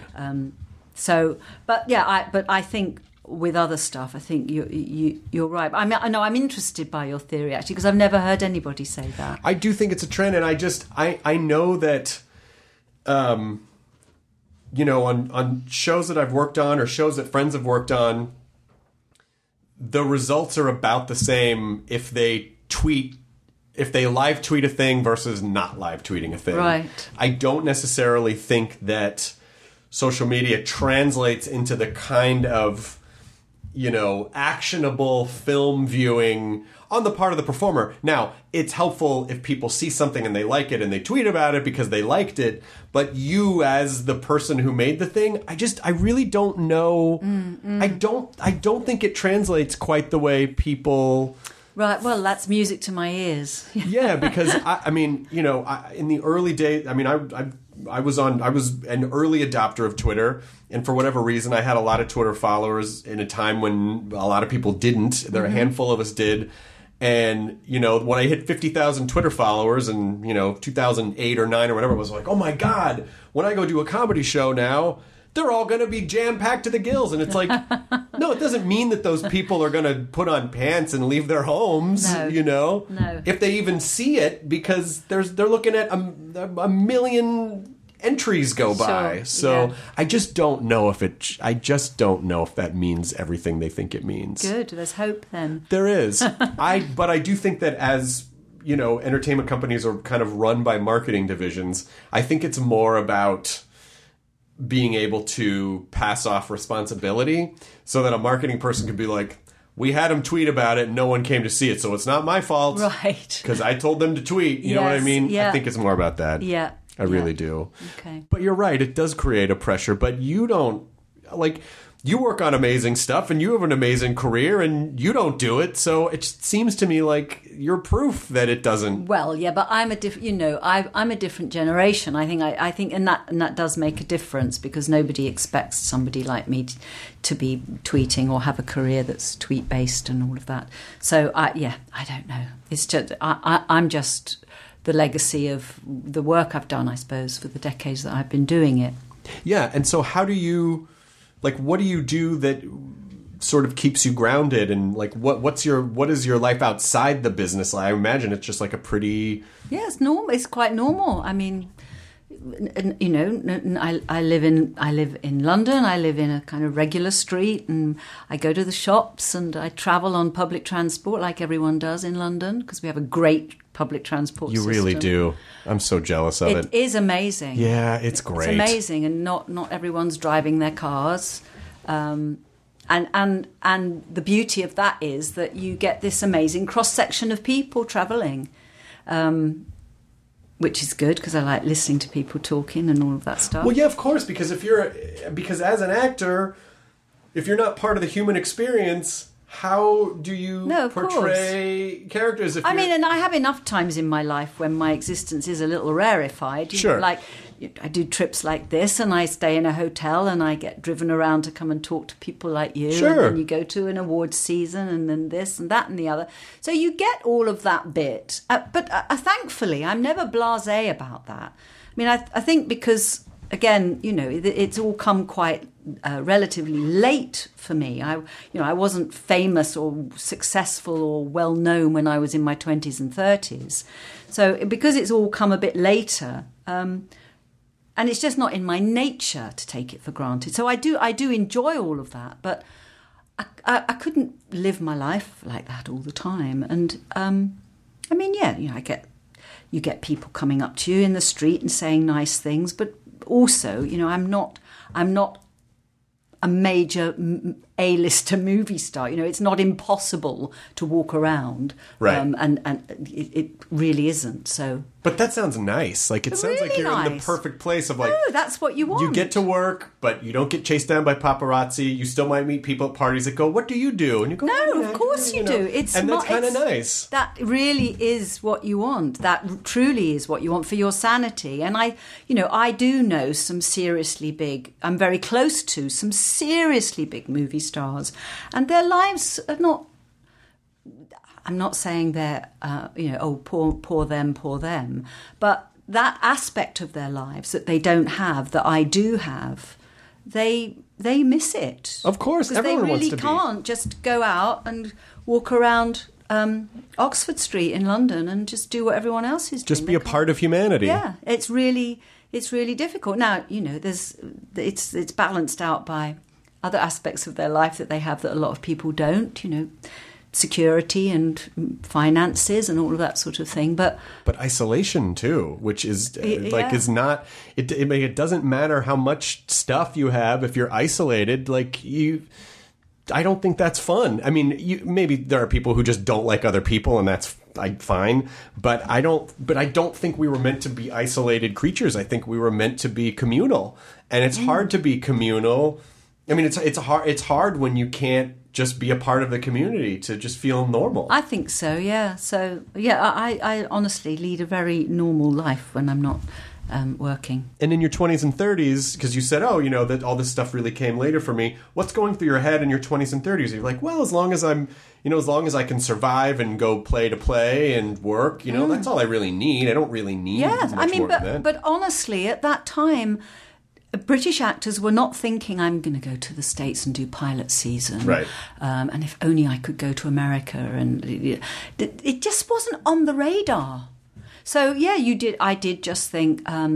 But I think. With other stuff, I think you're right. I know I'm interested by your theory, actually, because I've never heard anybody say that.
I do think it's a trend, and I know that, on shows that I've worked on or shows that friends have worked on, the results are about the same if they live tweet a thing versus not live tweeting a thing.
Right.
I don't necessarily think that social media translates into the kind of actionable film viewing on the part of the performer. Now, it's helpful if people see something and they like it and they tweet about it because they liked it. But you, as the person who made the thing, I really don't know. I don't think it translates quite the way people.
Right. Well, that's music to my ears.
Yeah, because in the early days, I was an early adopter of Twitter, and for whatever reason, I had a lot of Twitter followers in a time when a lot of people didn't. There are a handful of us did. And, when I hit 50,000 Twitter followers in, 2008 or 9 or whatever, I was like, oh my God, when I go do a comedy show now, they're all going to be jam-packed to the gills. And it's like, no, it doesn't mean that those people are going to put on pants and leave their homes,
No.
If they even see it, because they're looking at a million entries go by.
Sure,
so
yeah.
I just don't know if that means everything they think it means.
Good. There's hope then.
There is. But I do think that as, entertainment companies are kind of run by marketing divisions, I think it's more about being able to pass off responsibility so that a marketing person could be like, we had them tweet about it and no one came to see it, so it's not my fault.
Right.
Because I told them to tweet. You know what I mean?
Yeah.
I think it's more about that.
Yeah.
I really do.
Okay.
But you're right. It does create a pressure, but you don't, you work on amazing stuff and you have an amazing career and you don't do it. So it seems to me like you're proof that it doesn't.
Well, yeah, but I'm a different, I'm a different generation. I think, and that does make a difference, because nobody expects somebody like me to be tweeting or have a career that's tweet based and all of that. So I don't know. It's just, I'm just the legacy of the work I've done, I suppose, for the decades that I've been doing it.
Yeah. And so how do you, what do you do that sort of keeps you grounded, and what is your life outside the business? I imagine it's just like a pretty.
Yeah, it's normal. It's quite normal. I mean, I live in London. I live in a kind of regular street, and I go to the shops, and I travel on public transport like everyone does in London, because we have a great public transport system.
You really do. I'm so jealous of it.
It is amazing.
Yeah, it's great.
It's amazing, and not everyone's driving their cars. And the beauty of that is that you get this amazing cross-section of people travelling, which is good, because I like listening to people talking and all of that stuff.
Well, yeah, of course, because as an actor, if you're not part of the human experience, how do you portray characters? And
I have enough times in my life when my existence is a little rarefied.
Sure.
I do trips like this, and I stay in a hotel, and I get driven around to come and talk to people like you.
Sure.
And then you go to an awards season, and then this and that and the other. So you get all of that bit. But thankfully, I'm never blasé about that. I mean, I think because, again, it's all come quite relatively late for me. I wasn't famous or successful or well known when I was in my 20s and 30s. So because it's all come a bit later, and it's just not in my nature to take it for granted. So I do enjoy all of that, but I couldn't live my life like that all the time. And you get people coming up to you in the street and saying nice things, but also, I'm not a major A-lister movie star. It's not impossible to walk around,
right?
And it really isn't. So,
but that sounds nice. Like it sounds
really
like you're
nice.
in the perfect place of like.
No, that's what you want.
You get to work, but you don't get chased down by paparazzi. You still might meet people at parties that go, "What do you do?" And you go,
"No, of course you do."
That's kind of nice.
That really is what you want. That truly is what you want for your sanity. And I do know some seriously big. I'm very close to some seriously big movie stars, and their lives are not. I'm not saying they're, poor them, but that aspect of their lives that they don't have, that I do have, they miss it.
Of course, everyone wants to be.
Because they really can't just go out and walk around Oxford Street in London and just do what everyone else is doing.
Just be a part of humanity.
Yeah, it's really difficult. Now, it's balanced out by other aspects of their life that they have that a lot of people don't, security and finances and all of that sort of thing, but
isolation too, which is is not it doesn't matter how much stuff you have if you're isolated. I don't think that's fun. I mean, maybe there are people who just don't like other people, and that's fine. But I don't think we were meant to be isolated creatures. I think we were meant to be communal, and it's hard to be communal. I mean, it's hard when you can't just be a part of the community to just feel normal.
I think so, yeah. So, yeah, I honestly lead a very normal life when I'm not working. And
in your 20s and 30s, because you said, that all this stuff really came later for me, what's going through your head in your 20s and 30s? You're like, well, as long as I can survive and go play to play and work, that's all I really need. I don't really need much more than that.
But honestly, at that time, British actors were not thinking, I'm going to go to the States and do pilot season.
Right.
And if only I could go to America. And it just wasn't on the radar. So, yeah, I did just think,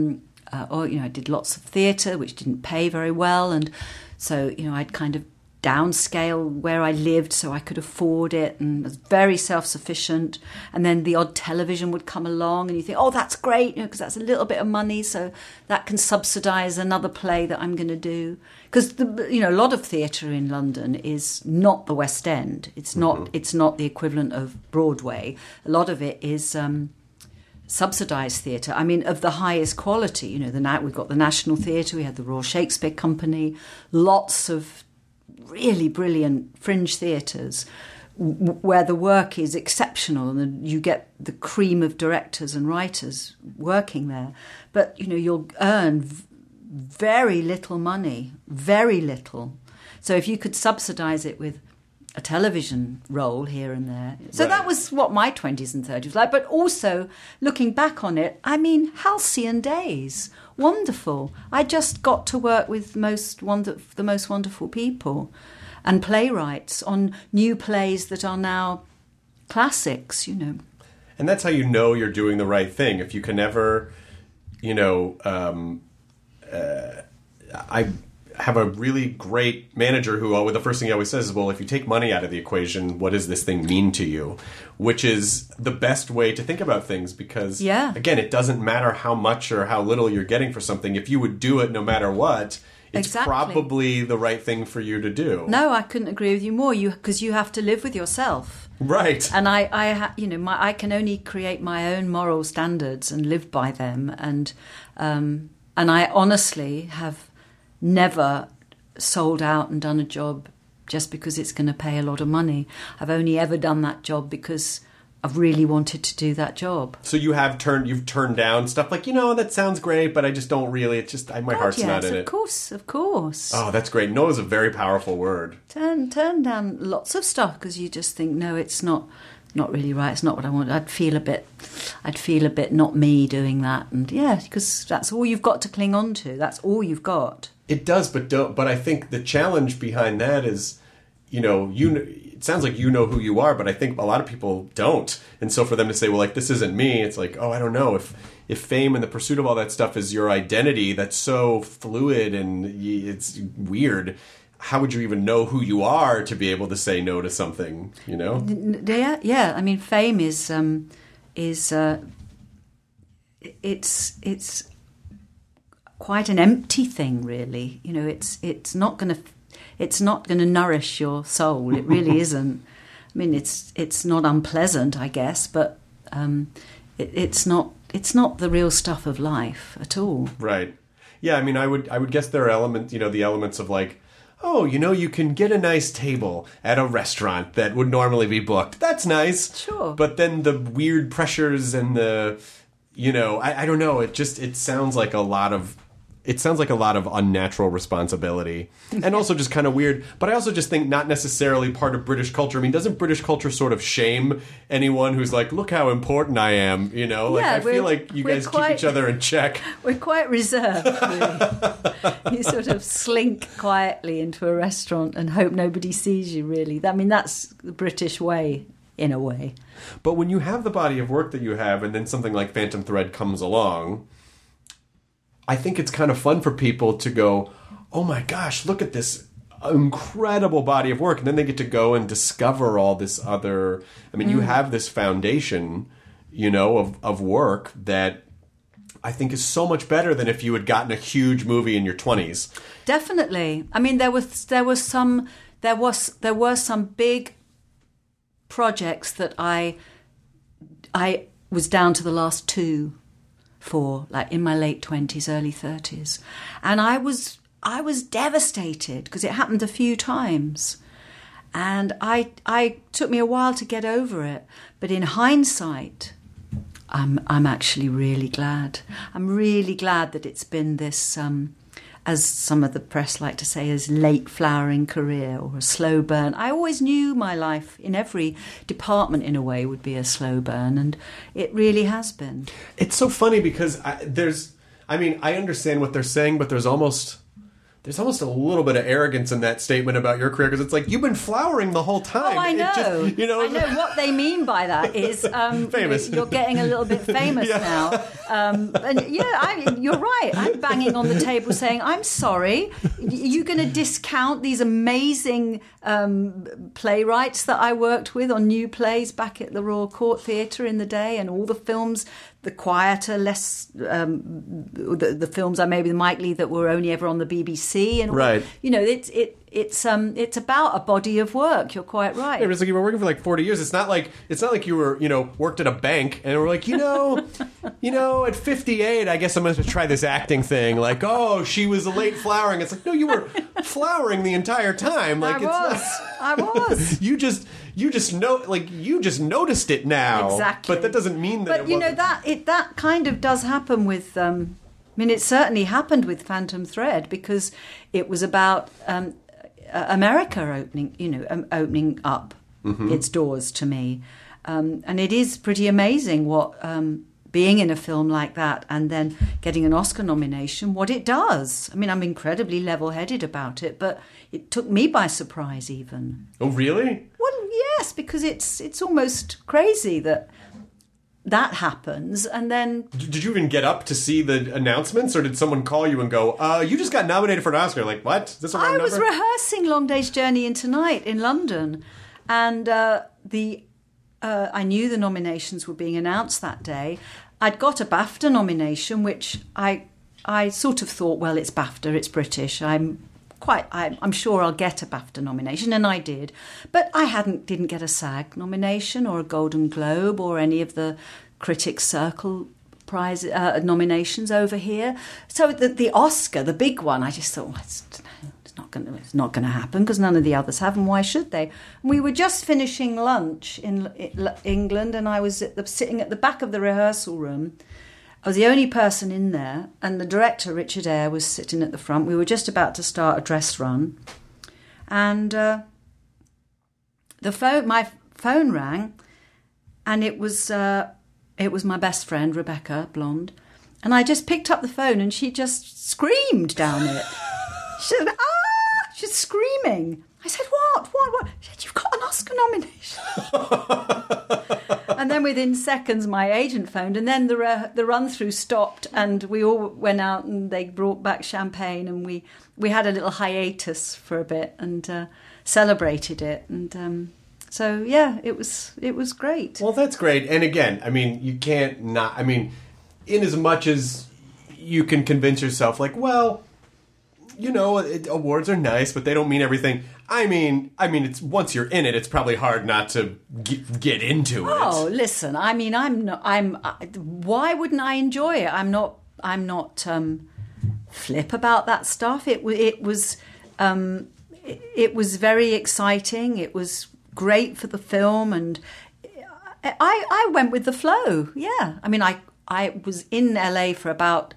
I did lots of theatre, which didn't pay very well. And so, I'd kind of downscale where I lived so I could afford it, and was very self-sufficient. And then the odd television would come along and you think, oh, that's great, because that's a little bit of money, so that can subsidise another play that I'm going to do. Because a lot of theatre in London is not the West End. It's not the equivalent of Broadway. A lot of it is subsidised theatre. I mean, of the highest quality. We've got the National Theatre, we had the Royal Shakespeare Company, lots of really brilliant fringe theatres where the work is exceptional and you get the cream of directors and writers working there. But, you'll earn very little money, very little. So if you could subsidise it with a television role here and there. So
right.
That was what my 20s and 30s was like. But also, looking back on it, I mean, halcyon days. Wonderful. I just got to work with the most wonderful people and playwrights on new plays that are now classics, And
that's how you're doing the right thing. If you can never, I have a really great manager who the first thing he always says is, well, if you take money out of the equation, what does this thing mean to you? Which is the best way to think about things because, again, it doesn't matter how much or how little you're getting for something. If you would do it no matter what, it's probably the right thing for you to do.
No, I couldn't agree with you more. Because you have to live with yourself,
right?
And I can only create my own moral standards and live by them. And I honestly have never sold out and done a job just because it's going to pay a lot of money. I've only ever done that job because I've really wanted to do that job. So you've turned down stuff like, that sounds great, but I just don't really, it's just, my heart's not in it. Of course. Oh, that's great. No is a very powerful word. Turn down lots of stuff because you just think, no, it's not really right. It's not what I want. I'd feel a bit not me doing that. And because that's all you've got to cling on to. That's all you've got. It does, but I think the challenge behind that is, it sounds like you know who you are, but I think a lot of people don't. And so for them to say, well, like, this isn't me, it's like, oh, I don't know. If fame and the pursuit of all that stuff is your identity, that's so fluid and it's weird, how would you even know who you are to be able to say no to something, Yeah. I mean, fame is quite an empty thing, really. You know, it's not going to nourish your soul. It really isn't. I mean, it's not unpleasant, I guess, but it's not the real stuff of life at all.
Right. Yeah, I mean, I would guess there are the elements of like, oh, you can get a nice table at a restaurant that would normally be booked. That's nice.
Sure.
But then the weird pressures and the, I don't know. It sounds like a lot of unnatural responsibility and also just kind of weird. But I also just think not necessarily part of British culture. I mean, doesn't British culture sort of shame anyone who's like, look how important I am, I feel like you guys keep each other in check.
We're quite reserved, really. You sort of slink quietly into a restaurant and hope nobody sees you, really. I mean, that's the British way, in a way.
But when you have the body of work that you have and then something like Phantom Thread comes along, I think it's kind of fun for people to go, oh my gosh, look at this incredible body of work. And then they get to go and discover all this other... I mean, you have this foundation, of work that I think is so much better than if you had gotten a huge movie in your 20s.
Definitely. I mean, there were some big projects that I was down to the last two for, like in my late 20s, early 30s. And I was devastated because it happened a few times. And I took me a while to get over it. But in hindsight, I'm actually really glad. I'm really glad that it's been this, as some of the press like to say, as late flowering career or a slow burn. I always knew my life in every department in a way would be a slow burn, and it really has been.
It's so funny because I understand what they're saying, but there's almost a little bit of arrogance in that statement about your career because it's like you've been flowering the whole time.
Oh, I know.
I
know what they mean by that is
famous.
You're getting a little bit famous now. And you're right. I'm banging on the table saying, "I'm sorry. You're going to discount these amazing playwrights that I worked with on new plays back at the Royal Court Theatre in the day, and all the films." The quieter, less the films are maybe the Mike Leigh that were only ever on the BBC, and
right.
It's about a body of work. You're quite right.
It was like you were working for like 40 years. It's not like you were worked at a bank and were like at 58 I guess I'm going to try this acting thing. Like, oh, she was late flowering. It's like, no, you were flowering the entire time. Like
I was.
You just noticed it now.
Exactly.
But that doesn't mean that.
But that kind of does happen with. It certainly happened with Phantom Thread because it was about America opening up its doors to me, and it is pretty amazing what being in a film like that and then getting an Oscar nomination, what it does. I mean, I'm incredibly level-headed about it, but it took me by surprise even.
Oh, really?
Well, yes, because it's almost crazy that happens, and then...
Did you even get up to see the announcements, or did someone call you and go, you just got nominated for an Oscar? Like, what? Is this a wrong number?
I was rehearsing Long Day's Journey into Night in London, and I knew the nominations were being announced that day. I'd got a BAFTA nomination, which I sort of thought, well, it's BAFTA, it's British. I'm sure I'll get a BAFTA nomination, and I did. But I didn't get a SAG nomination or a Golden Globe or any of the Critics' Circle prize nominations over here. So the Oscar, the big one, I just thought, it's not going to happen because none of the others have, and why should they? And we were just finishing lunch in England, and I was sitting at the back of the rehearsal room. I was the only person in there, and the director, Richard Eyre, was sitting at the front. We were just about to start a dress run, and my phone rang, and it was my best friend, Rebecca, blonde, and I just picked up the phone, and she just screamed down it. She said, she's screaming. I said, what? She said, you've got an Oscar nomination. And then within seconds, my agent phoned, and then the run-through stopped, and we all went out, and they brought back champagne, and we had a little hiatus for a bit and celebrated it. And so, yeah, it was great.
Well, that's great. And again, I mean, you can't not... I mean, in as much as... you can convince yourself, like, well, you know, awards are nice, but they don't mean everything. I mean, it's once you're in it, it's probably hard not to get into it.
Oh, listen, I mean, why wouldn't I enjoy it? I'm not flip about that stuff. It was very exciting. It was great for the film, and I went with the flow. Yeah, I mean, I was in LA for about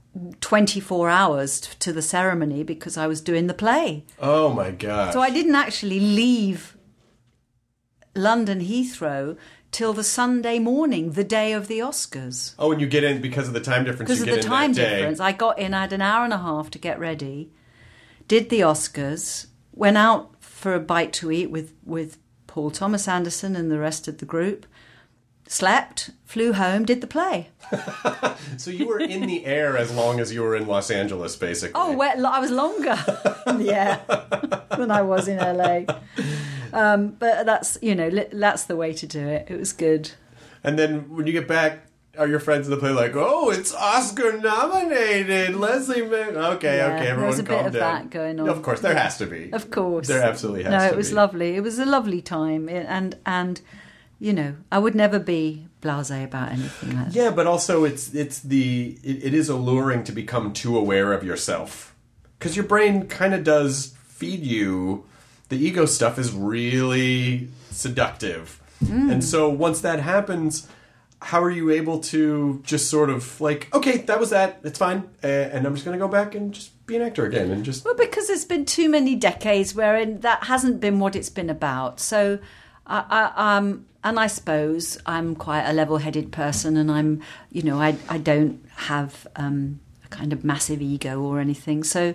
24 hours to the ceremony because I was doing the play.
Oh my God.
So I didn't actually leave London Heathrow till the Sunday morning, the day of the Oscars.
Oh, and you get in because of the time difference.
Because of the time difference. I got in, I had an hour and a half to get ready, did the Oscars, went out for a bite to eat with Paul Thomas Anderson and the rest of the group, slept, flew home, did the play.
So you were in the air as long as you were in Los Angeles, basically.
Oh, well, I was longer in the air than I was in LA. But that's the way to do it. It was good.
And then when you get back, are your friends in the play like, oh, it's Oscar nominated, Leslie Mann? Okay, everyone
there's a bit
calm
of
down.
That going on.
Of course, there has to be.
Of course.
There absolutely has to be.
No, it was lovely. It was a lovely time. And you know, I would never be blasé about anything like that.
Yeah, but also it is alluring to become too aware of yourself. Because your brain kind of does feed you. The ego stuff is really seductive. And so once that happens, how are you able to just sort of like, okay, that was that, it's fine, and I'm just going to go back and just be an actor again and just...
Well, because there's been too many decades wherein that hasn't been what it's been about. So, and I suppose I'm quite a level-headed person, and I'm, you know, I don't have a kind of massive ego or anything. So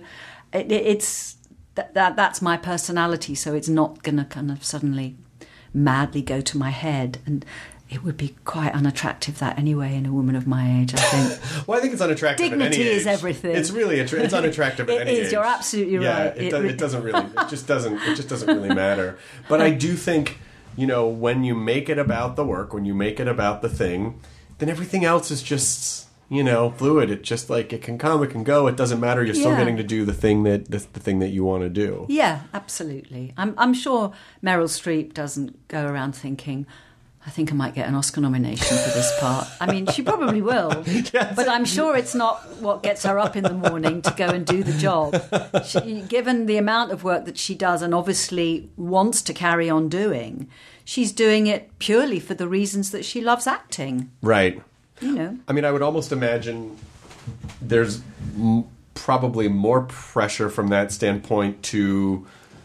it's that's my personality. So it's not going to kind of suddenly madly go to my head, and it would be quite unattractive that anyway in a woman of my age, I think.
Well, I think it's unattractive
Dignity
at any age.
Is everything.
It's really it's unattractive at any age.
It is. You're absolutely right.
It doesn't really. It just doesn't really matter. But I do think, you know, when you make it about the work, when you make it about the thing, then everything else is just, you know, fluid. It's just like it can come, it can go. It doesn't matter. You're still getting to do the thing that you want to do.
Yeah, absolutely. I'm sure Meryl Streep doesn't go around thinking, I think I might get an Oscar nomination for this part. I mean, she probably will. Yes. But I'm sure it's not what gets her up in the morning to go and do the job. Given the amount of work that she does and obviously wants to carry on doing, she's doing it purely for the reasons that she loves acting.
Right.
You know.
I mean, I would almost imagine there's probably more pressure from that standpoint to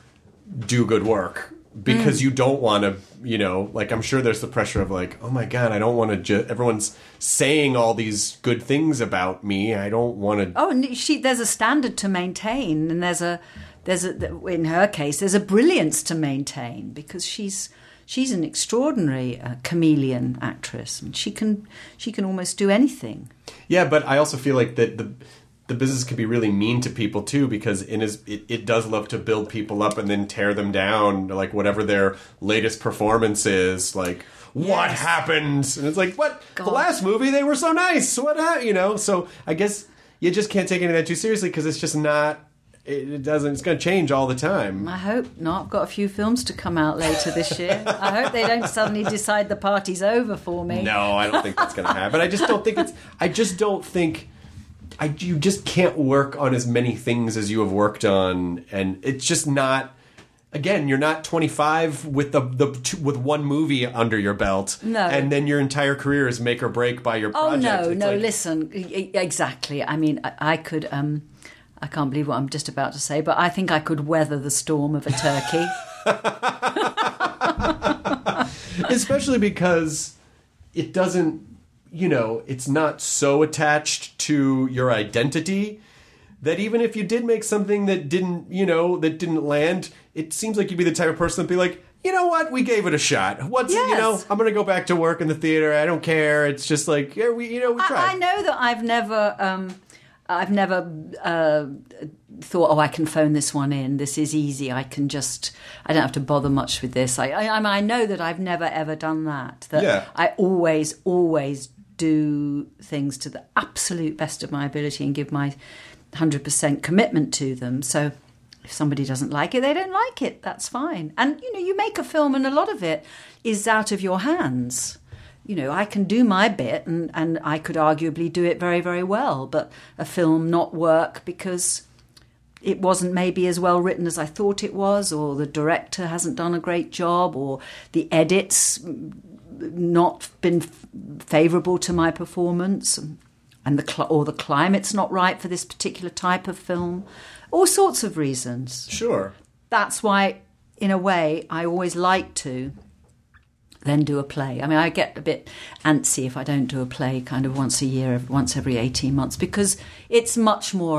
do good work. Because you don't want to, you know, like, I'm sure there's the pressure of like, oh my God, I don't want to everyone's saying all these good things about me. I don't want to.
Oh, and there's a standard to maintain, and there's a in her case, there's a brilliance to maintain, because she's an extraordinary chameleon actress, and she can almost do anything.
Yeah, but I also feel like that the business can be really mean to people too, because it does love to build people up and then tear them down, like whatever their latest performance is, like, what happened? And it's like, what? God. The last movie, they were so nice. What you know? So I guess you just can't take any of that too seriously, because it's just not, it's going to change all the time.
I hope not. I've got a few films to come out later this year. I hope they don't suddenly decide the party's over for me.
No, I don't think that's going to happen. I just don't think you just can't work on as many things as you have worked on, and it's just not. Again, you're not 25 with with one movie under your belt,
no,
and then your entire career is make or break by your project.
Oh no, like, listen, exactly. I mean, I could. I can't believe what I'm just about to say, but I think I could weather the storm of a turkey.
Especially because it doesn't. You know, it's not so attached to your identity that even if you did make something that didn't land, it seems like you'd be the type of person that'd be like, you know what, we gave it a shot. You know, I'm going to go back to work in the theater. I don't care. It's just like, yeah, we tried.
I know that I've never thought, oh, I can phone this one in. This is easy. I don't have to bother much with this. I know that I've never ever done that. That I always do things to the absolute best of my ability and give my 100% commitment to them. So if somebody doesn't like it, they don't like it. That's fine. And, you make a film and a lot of it is out of your hands. I can do my bit and I could arguably do it very, very well, but a film not work because it wasn't maybe as well written as I thought it was, or the director hasn't done a great job, or the edits not been favourable to my performance, and the climate's not right for this particular type of film. All sorts of reasons.
Sure. That's
why, in a way, I always like to then do a play. I mean, I get a bit antsy if I don't do a play kind of once a year, once every 18 months, because it's much more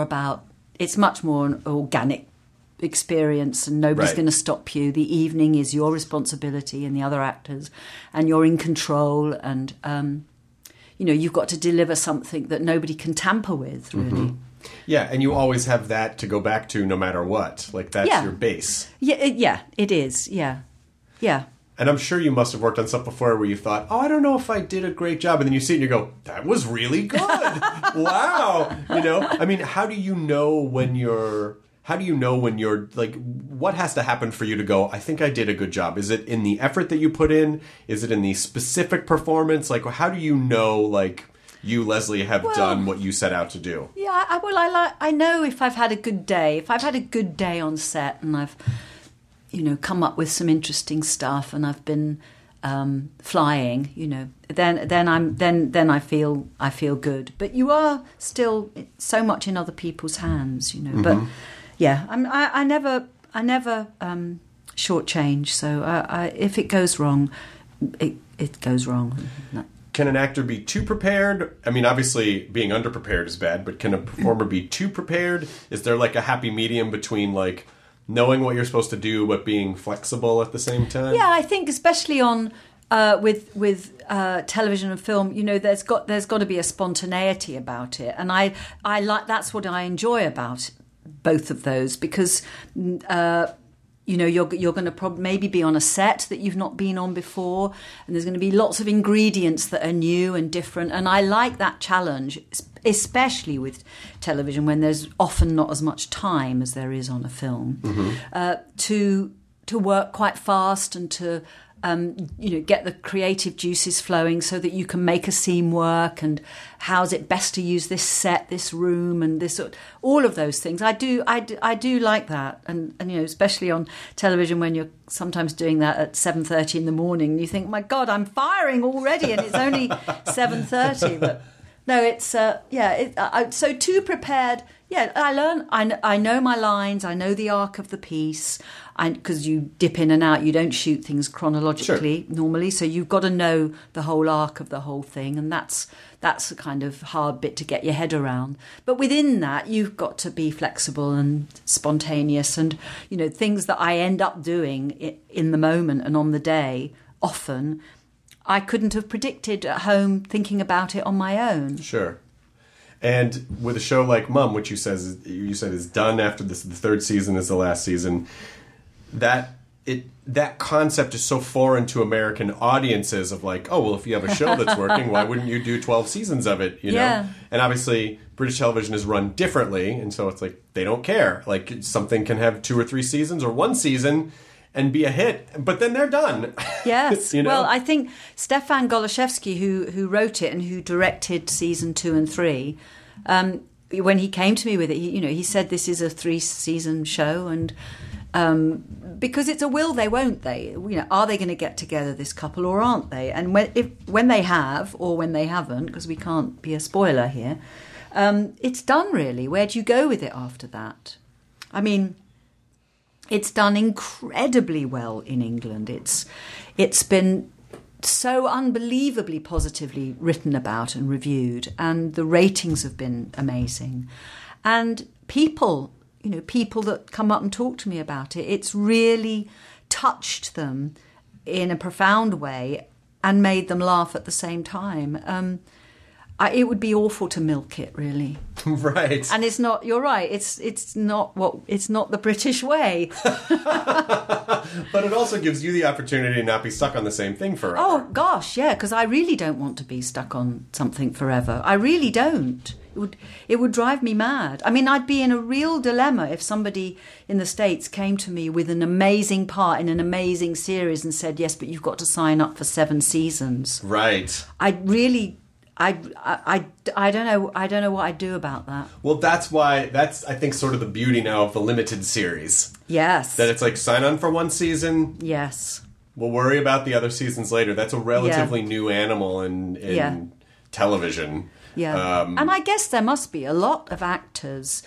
an organic experience and nobody's going to stop you. The evening is your responsibility and the other actors, and you're in control, and, you've got to deliver something that nobody can tamper with, really. Mm-hmm.
Yeah, and you always have that to go back to no matter what. Like, that's your base.
Yeah, it is. Yeah.
And I'm sure you must have worked on stuff before where you thought, I don't know if I did a great job. And then you see it and you go, that was really good. Wow. I mean, how do you know when you're like, what has to happen for you to go, I think I did a good job? Is it in the effort that you put in? Is it in the specific performance? Like, how do you know, like, you, Leslie, have done what you set out to do?
Yeah, I know if I've had a good day. If I've had a good day on set and I've come up with some interesting stuff and I've been flying, then I feel good. But you are still so much in other people's hands, Mm-hmm. But yeah, I never shortchange. So if it goes wrong, it goes wrong.
Can an actor be too prepared? I mean, obviously, being underprepared is bad, but can a performer be too prepared? Is there like a happy medium between like knowing what you're supposed to do but being flexible at the same time?
Yeah, I think especially on with television and film, there's got to be a spontaneity about it, and I like that's what I enjoy about both of those, because you're going to maybe be on a set that you've not been on before, and there's going to be lots of ingredients that are new and different, and I like that challenge, especially with television when there's often not as much time as there is on a film, to work quite fast and to get the creative juices flowing so that you can make a scene work, and how's it best to use this set, this room, and this, all of those things. I do like that, and especially on television when you're sometimes doing that at 7:30 in the morning, you think, my God, I'm firing already, and it's only 7:30. But no, it's so too prepared. Yeah, I know my lines, I know the arc of the piece, because you dip in and out, you don't shoot things chronologically normally, so you've got to know the whole arc of the whole thing, and that's a kind of hard bit to get your head around. But within that, you've got to be flexible and spontaneous, and things that I end up doing in the moment and on the day, often I couldn't have predicted at home thinking about it on my own.
Sure. And with a show like Mum, which you said is done after this, the third season is the last season, that concept is so foreign to American audiences of like, oh, well, if you have a show that's working, why wouldn't you do 12 seasons of it,
Yeah.
And obviously, British television is run differently, and so it's like, they don't care. Like, something can have 2 or 3 seasons or 1 season and be a hit, but then they're done.
Yes. Well, I think Stefan Goloszewski, who wrote it and who directed season 2 and 3, when he came to me with it, he said this is a 3-season show, and because it's a will they, won't they? Are they going to get together, this couple, or aren't they? And when they have, or when they haven't, because we can't be a spoiler here, it's done really. Where do you go with it after that? I mean, it's done incredibly well in England. It's been so unbelievably positively written about and reviewed, and the ratings have been amazing. And people that come up and talk to me about it, it's really touched them in a profound way and made them laugh at the same time. it would be awful to milk it, really.
Right.
And it's not. You're right. It's not the British way.
But it also gives you the opportunity to not be stuck on the same thing forever.
Oh gosh, yeah. Because I really don't want to be stuck on something forever. I really don't. It would drive me mad. I mean, I'd be in a real dilemma if somebody in the States came to me with an amazing part in an amazing series and said, "Yes, but you've got to sign up for 7 seasons."
Right.
I don't know. I don't know what I'd do about that.
Well, that's I think, sort of the beauty now of the limited series.
Yes.
That it's like, sign on for 1 season.
Yes.
We'll worry about the other seasons later. That's a relatively new animal in television.
Yeah. And I guess there must be a lot of actors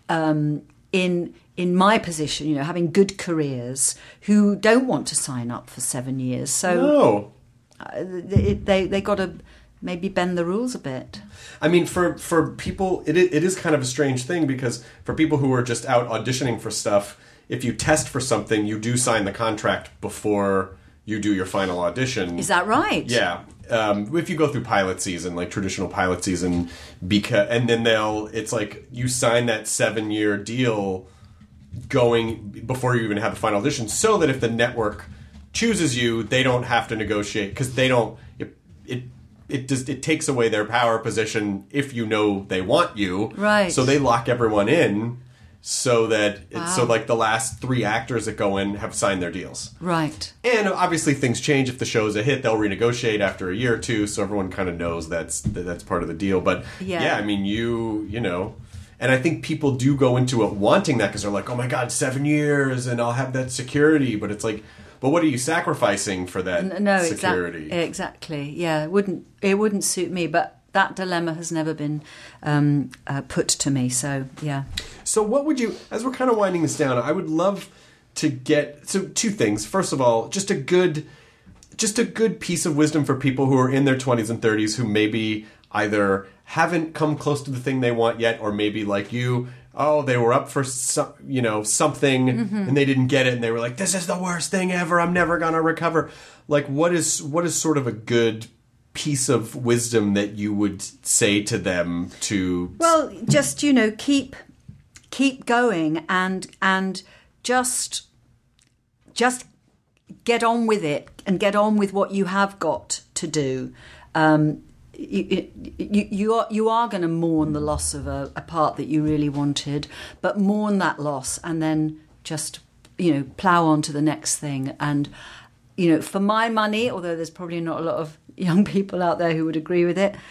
in my position, having good careers, who don't want to sign up for 7 years. So they got to maybe bend the rules a bit.
I mean, for people, it is kind of a strange thing, because for people who are just out auditioning for stuff, if you test for something, you do sign the contract before you do your final audition.
Is that right?
Yeah. If you go through pilot season, like traditional pilot season, and then it's like you sign that 7-year deal going before you even have the final audition, so that if the network chooses you, they don't have to negotiate, because they don't. It takes away their power position if they want you.
Right.
So they lock everyone in, so that so like the last 3 actors that go in have signed their deals.
Right.
And obviously things change. If the show's a hit, they'll renegotiate after a year or 2, so everyone kind of knows that's part of the deal. But yeah, I mean, you know, and I think people do go into it wanting that, because they're like, oh my God, 7 years and I'll have that security. But it's like, but what are you sacrificing for that security?
Exactly. Yeah, it wouldn't suit me, but that dilemma has never been put to me. So yeah.
So what would you, as we're kind of winding this down, I would love to get 2 things. First of all, just a good piece of wisdom for people who are in their 20s and 30s who maybe either haven't come close to the thing they want yet, or maybe like you. Oh, they were up for something and they didn't get it, and they were like, "This is the worst thing ever. I'm never gonna recover." Like, what is sort of a good piece of wisdom that you would say to them to?
Well, just keep going and just get on with it, and get on with what you have got to do. You are going to mourn the loss of a part that you really wanted, but mourn that loss and then just plough on to the next thing. And for my money, although there's probably not a lot of young people out there who would agree with it,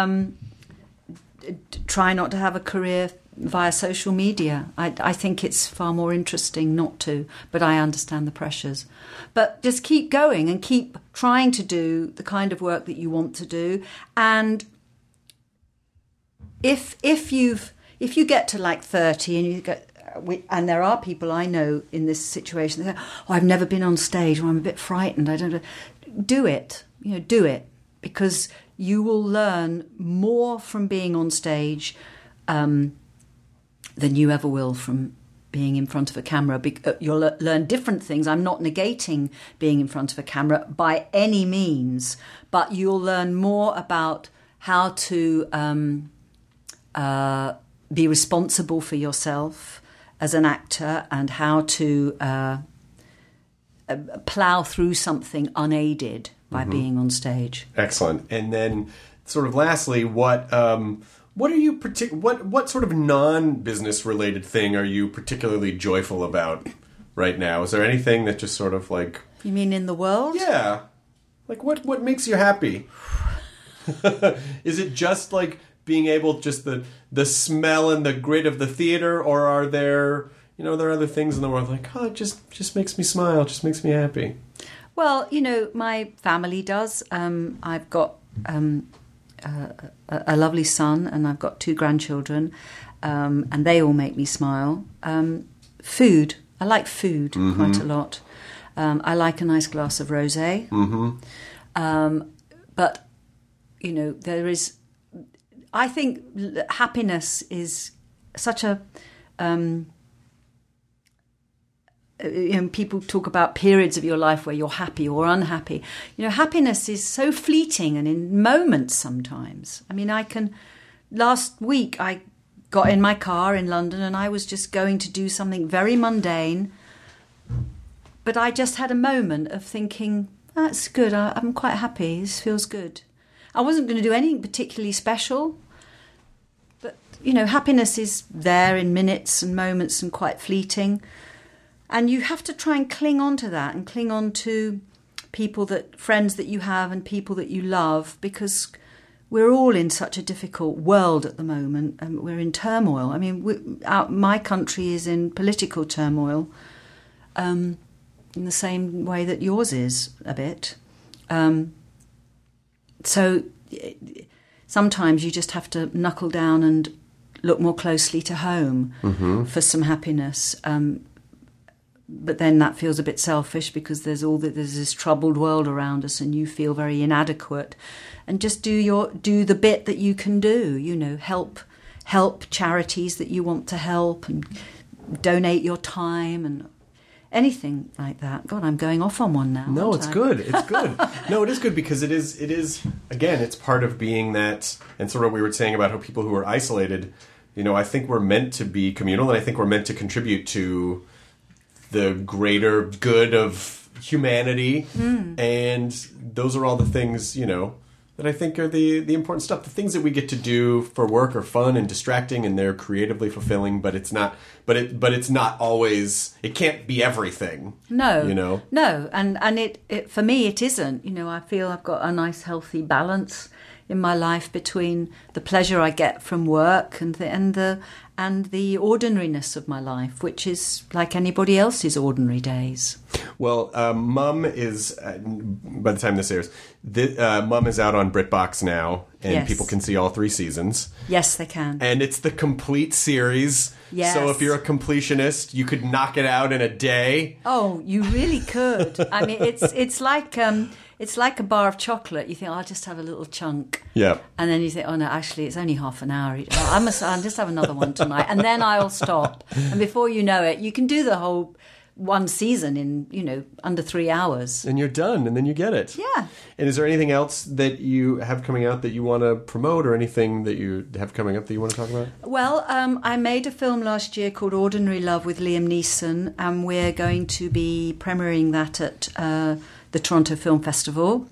try not to have a career via social media. I think it's far more interesting not to, but I understand the pressures. But just keep going and keep trying to do the kind of work that you want to do. And if you get to like 30 and you get, and there are people I know in this situation, they say, "Oh, I've never been on stage, or I'm a bit frightened. I don't know." Do it. Do it, because you will learn more from being on stage than you ever will from being in front of a camera. You'll learn different things. I'm not negating being in front of a camera by any means, but you'll learn more about how to be responsible for yourself as an actor, and how to plough through something unaided by being on stage.
Excellent. And then, sort of lastly, what are you what sort of non-business related thing are you particularly joyful about right now? Is there anything that just sort of like...
You mean in the world?
Yeah. Like what makes you happy? Is it just like being able, just the smell and the grit of the theater, or are there, there are other things in the world like, oh, it just makes me smile, just makes me happy?
Well, my family does. I've got a lovely son, and I've got 2 grandchildren, and they all make me smile. Food. I like food quite a lot. I like a nice glass of rosé. But, there is... I think happiness is such a... people talk about periods of your life where you're happy or unhappy. Happiness is so fleeting and in moments sometimes. I mean, last week I got in my car in London and I was just going to do something very mundane, but I just had a moment of thinking, that's good, I'm quite happy, this feels good. I wasn't going to do anything particularly special, but, happiness is there in minutes and moments and quite fleeting. And you have to try and cling on to that and cling on to friends that you have and people that you love, because we're all in such a difficult world at the moment and we're in turmoil. I mean, my country is in political turmoil in the same way that yours is a bit. So sometimes you just have to knuckle down and look more closely to home for some happiness. But then that feels a bit selfish because there's this troubled world around us and you feel very inadequate. And just do the bit that you can do, help charities that you want to help and donate your time and anything like that. God, I'm going off on one now.
No, it's good. It's good. No, it is good because it is again, it's part of being that, and sort of what we were saying about how people who are isolated, I think we're meant to be communal and I think we're meant to contribute to the greater good of humanity. And those are all the things, that I think are the important stuff. The things that we get to do for work are fun and distracting and they're creatively fulfilling, but it's not always, it can't be everything.
No. No. And it for me it isn't. I feel I've got a nice healthy balance in my life between the pleasure I get from work and the ordinariness of my life, which is like anybody else's ordinary days.
Well, Mum is, by the time this airs, Mum is out on BritBox now, and
yes.
people can see all 3 seasons.
Yes, they can.
And it's the complete series.
Yes.
So if you're a completionist, you could knock it out in a day.
Oh, you really could. I mean, it's like a bar of chocolate. You think, I'll just have a little chunk.
Yeah.
And then you think, oh no, actually it's only half an hour. I'll just have another one tonight. And then I'll stop. And before you know it, you can do the whole one season in, under 3 hours.
And you're done, and then you get it.
Yeah.
And is there anything else that you have coming out that you want to promote, or anything that you have coming up that you want to talk about?
Well, I made a film last year called Ordinary Love with Liam Neeson, and we're going to be premiering that at the Toronto Film Festival.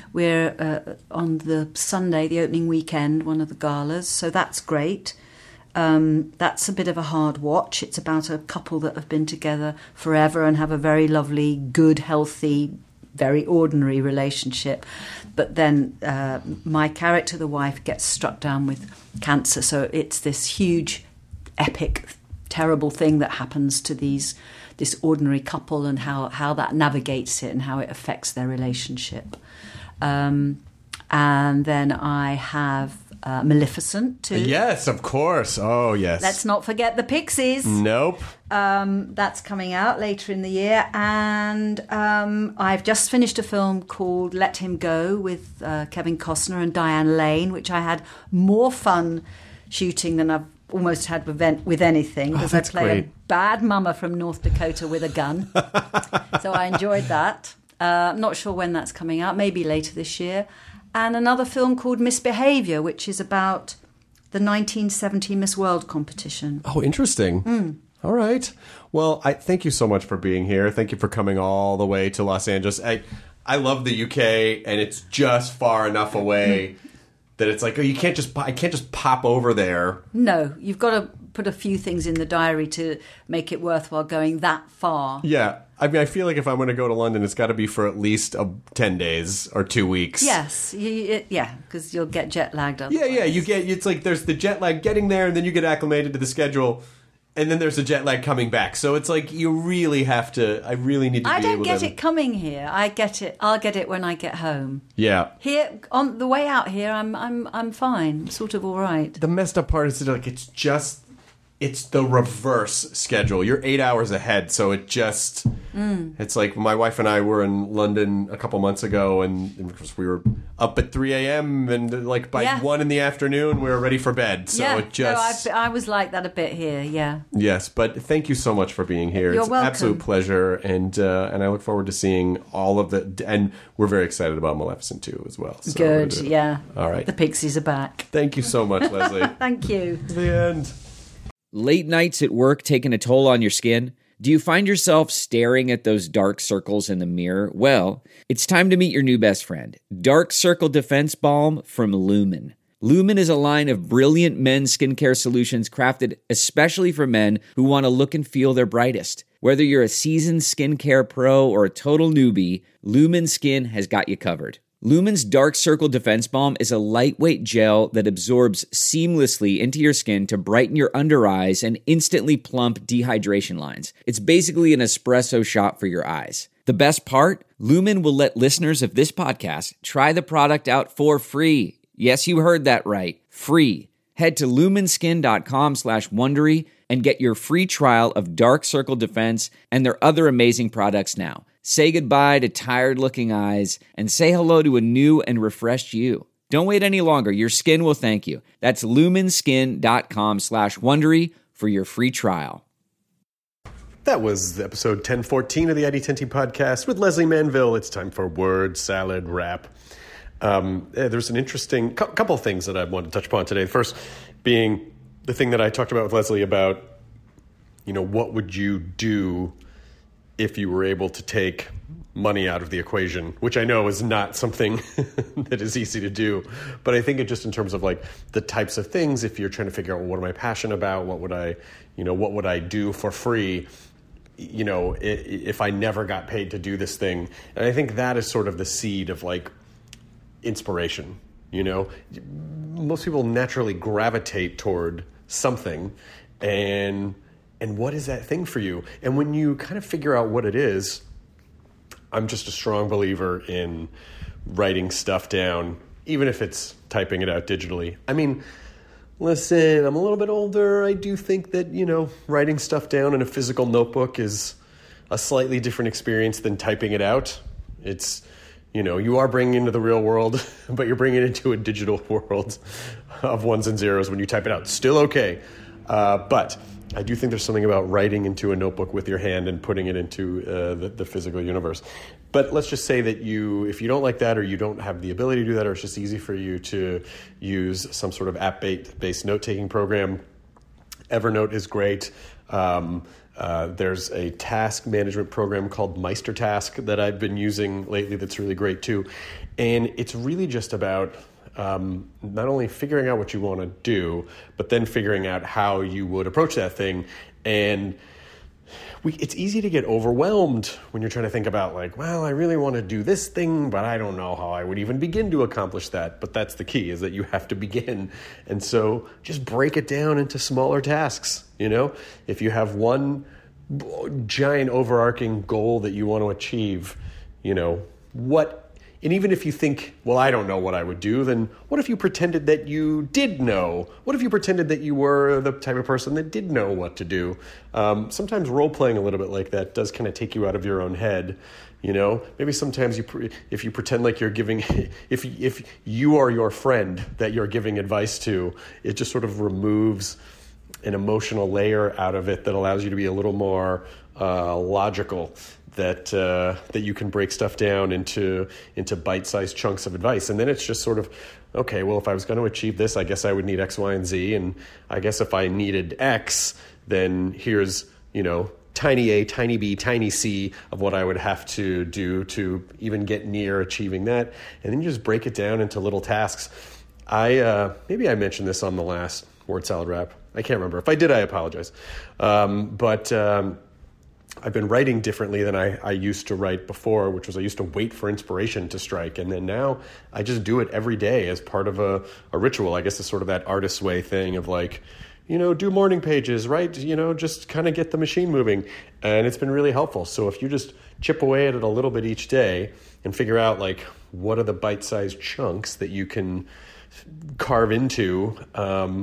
We're on the Sunday, the opening weekend, one of the galas, so that's great. That's a bit of a hard watch. It's about a couple that have been together forever and have a very lovely, good, healthy, very ordinary relationship. But then my character, the wife, gets struck down with cancer. So it's this huge, epic, terrible thing that happens to this ordinary couple and how that navigates it and how it affects their relationship. And then I have Maleficent too.
Yes, of course. Oh, yes.
Let's not forget the Pixies.
Nope.
That's coming out later in the year. And I've just finished a film called Let Him Go with Kevin Costner and Diane Lane, which I had more fun shooting than I've almost had with anything, because I play a bad mama from North Dakota with a gun. So I enjoyed that. I'm not sure when that's coming out, maybe later this year. And another film called Misbehaviour, which is about the 1970 Miss World competition.
Oh, interesting. All right. Well, I thank you so much for being here. Thank you for coming all the way to Los Angeles. I love the UK, and it's just far enough away that it's like, oh, I can't just pop over there. No,
you've got to put a few things in the diary to make it worthwhile going that far.
Yeah. I mean, I feel like if I'm going to go to London, it's got to be for at least 10 days or 2 weeks.
Yes. Because you'll get jet lagged otherwise.
Yeah. It's like there's the jet lag getting there, and then you get acclimated to the schedule, and then there's the jet lag coming back. So it's like you really have to. I really need to be able to. I don't
get it coming here. I get it. I'll get it when I get home.
Yeah.
Here on the way out here, I'm fine. Sort of all right.
The messed up part is that, like, it's just it's the reverse schedule. You're 8 hours ahead, so it just... It's like my wife and I were in London a couple months ago, and we were up at 3 a.m. and like by 1 in the afternoon, we were ready for bed. So it just...
No, I was like that a bit here, yeah.
Yes, but thank you so much for being here.
You're
it's
welcome.
An absolute pleasure, and I look forward to seeing all of the... And we're very excited about Maleficent 2 as well. So
Good, yeah.
All right.
The Pixies are back.
Thank you so much, Leslie.
Thank you.
The end.
Late nights at work taking a toll on your skin? Do you find yourself staring at those dark circles in the mirror? Well, it's time to meet your new best friend, Dark Circle Defense Balm from Lumen. Lumen is a line of brilliant men's skincare solutions crafted especially for men who want to look and feel their brightest. Whether you're a seasoned skincare pro or a total newbie, Lumen Skin has got you covered. Lumen's Dark Circle Defense Balm is a lightweight gel that absorbs seamlessly into your skin to brighten your under eyes and instantly plump dehydration lines. It's basically an espresso shot for your eyes. The best part? Lumen will let listeners of this podcast try the product out for free. Yes, you heard that right. Free. Head to lumenskin.com/Wondery and get your free trial of Dark Circle Defense and their other amazing products now. Say goodbye to tired-looking eyes and say hello to a new and refreshed you. Don't wait any longer. Your skin will thank you. That's lumenskin.com/Wondery for your free trial.
That was episode 1014 of the ID10T podcast with Leslie Manville. It's time for Word Salad Wrap. There's an interesting couple of things that I wanted to touch upon today. The first being the thing that I talked about with Leslie about, what would you do if you were able to take money out of the equation, which I know is not something that is easy to do. But I think it just in terms of like the types of things, if you're trying to figure out what am I passionate about, what would I do for free, if I never got paid to do this thing. And I think that is sort of the seed of like inspiration. Most people naturally gravitate toward something, and what is that thing for you? And when you kind of figure out what it is, I'm just a strong believer in writing stuff down, even if it's typing it out digitally. I mean, listen, I'm a little bit older. I do think that, writing stuff down in a physical notebook is a slightly different experience than typing it out. It's, you are bringing it into the real world, but you're bringing it into a digital world of ones and zeros when you type it out. Still okay. But I do think there's something about writing into a notebook with your hand and putting it into the physical universe. But let's just say that if you don't like that, or you don't have the ability to do that, or it's just easy for you to use some sort of app-based note-taking program, Evernote is great. There's a task management program called Meistertask that I've been using lately that's really great too. And it's really just about not only figuring out what you want to do, but then figuring out how you would approach that thing. And it's easy to get overwhelmed when you're trying to think about like, well, I really want to do this thing, but I don't know how I would even begin to accomplish that. But that's the key, is that you have to begin. And so just break it down into smaller tasks. If you have one giant overarching goal that you want to achieve, and even if you think, well, I don't know what I would do, then what if you pretended that you did know? What if you pretended that you were the type of person that did know what to do? Sometimes role-playing a little bit like that does kind of take you out of your own head. Maybe sometimes if you pretend like you're giving, if you are your friend that you're giving advice to, it just sort of removes an emotional layer out of it that allows you to be a little more logical. That you can break stuff down into bite-sized chunks of advice. And then it's just sort of, okay, well, if I was going to achieve this, I guess I would need X, Y, and Z. And I guess if I needed X, then here's, tiny a, tiny b, tiny c of what I would have to do to even get near achieving that. And then you just break it down into little tasks. Maybe I mentioned this on the last Word Salad Wrap. I can't remember. If I did, I apologize. But I've been writing differently than I used to write before, which was I used to wait for inspiration to strike. And then now I just do it every day as part of a ritual. I guess it's sort of that artist's way thing of like, do morning pages, right? Just kind of get the machine moving. And it's been really helpful. So if you just chip away at it a little bit each day and figure out like, what are the bite-sized chunks that you can carve into,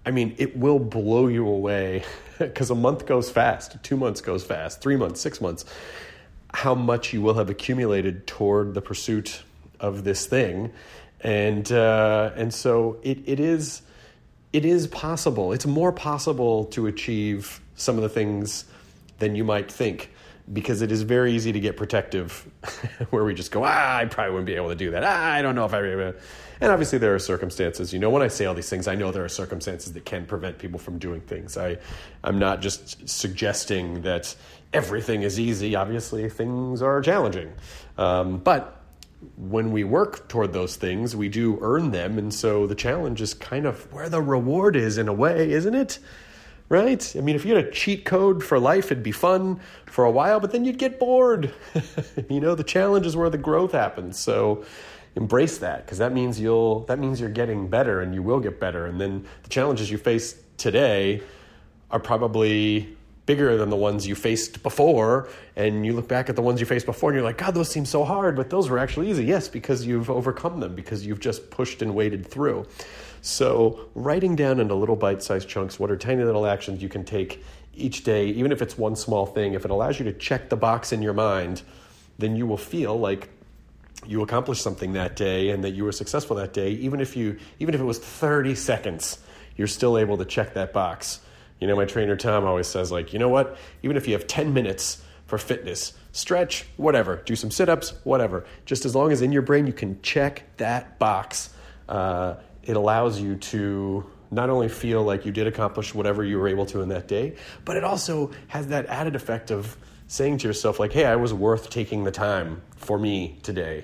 I mean, it will blow you away because a month goes fast, 2 months goes fast, 3 months, 6 months, how much you will have accumulated toward the pursuit of this thing. And so it is possible. It's more possible to achieve some of the things than you might think, because it is very easy to get protective where we just go, I probably wouldn't be able to do that. I don't know if I really. And obviously there are circumstances, when I say all these things, I know there are circumstances that can prevent people from doing things. I'm not just suggesting that everything is easy. Obviously things are challenging. But when we work toward those things, we do earn them. And so the challenge is kind of where the reward is in a way, isn't it? Right? I mean, if you had a cheat code for life, it'd be fun for a while, but then you'd get bored. The challenge is where the growth happens. So embrace that, because that means you're getting better, and you will get better. And then the challenges you face today are probably bigger than the ones you faced before. And you look back at the ones you faced before and you're like, God, those seem so hard, but those were actually easy. Yes, because you've overcome them, because you've just pushed and waded through. So writing down into little bite-sized chunks, what are tiny little actions you can take each day, even if it's one small thing, if it allows you to check the box in your mind, then you will feel like you accomplished something that day and that you were successful that day. Even if it was 30 seconds, you're still able to check that box. My trainer Tom always says, you know what? Even if you have 10 minutes for fitness, stretch, whatever, do some sit-ups, whatever. Just as long as in your brain you can check that box, it allows you to not only feel like you did accomplish whatever you were able to in that day, but it also has that added effect of saying to yourself, hey, I was worth taking the time for me today.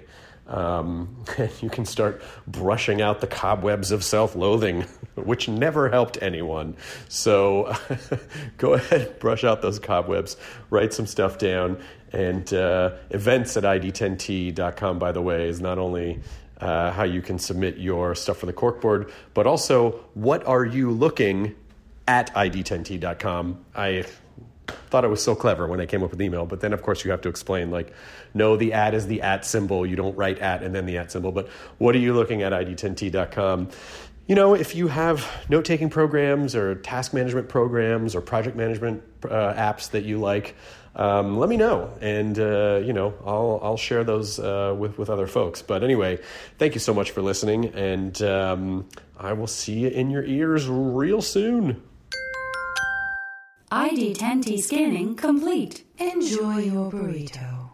You can start brushing out the cobwebs of self-loathing, which never helped anyone. So go ahead, brush out those cobwebs, write some stuff down. And events at id10t.com, by the way, is not only how you can submit your stuff for the corkboard, but also what are you looking at id10t.com. I thought it was so clever when I came up with the email, but then of course you have to explain, no, the at is the at symbol. You don't write at and then the at symbol, but what are you looking at id10t.com? If you have note-taking programs or task management programs or project management apps that you like, let me know, and I'll share those with other folks. But anyway, thank you so much for listening, and I will see you in your ears real soon.
ID10T scanning complete. Enjoy your burrito.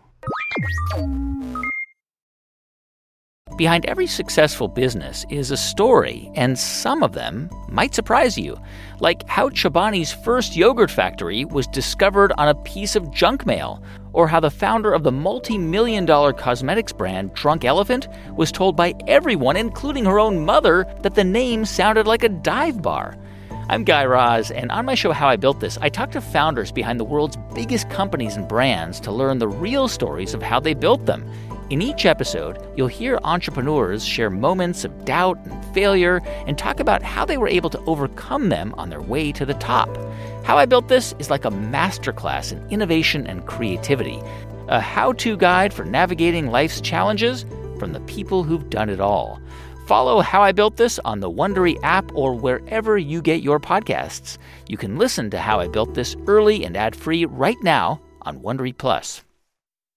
Behind every successful business is a story, and some of them might surprise you. Like how Chobani's first yogurt factory was discovered on a piece of junk mail, or how the founder of the multi-million-dollar cosmetics brand Drunk Elephant was told by everyone, including her own mother, that the name sounded like a dive bar. I'm Guy Raz, and on my show How I Built This, I talk to founders behind the world's biggest companies and brands to learn the real stories of how they built them. In each episode, you'll hear entrepreneurs share moments of doubt and failure and talk about how they were able to overcome them on their way to the top. How I Built This is like a masterclass in innovation and creativity, a how-to guide for navigating life's challenges from the people who've done it all. Follow How I Built This on the Wondery app or wherever you get your podcasts. You can listen to How I Built This early and ad-free right now on Wondery Plus.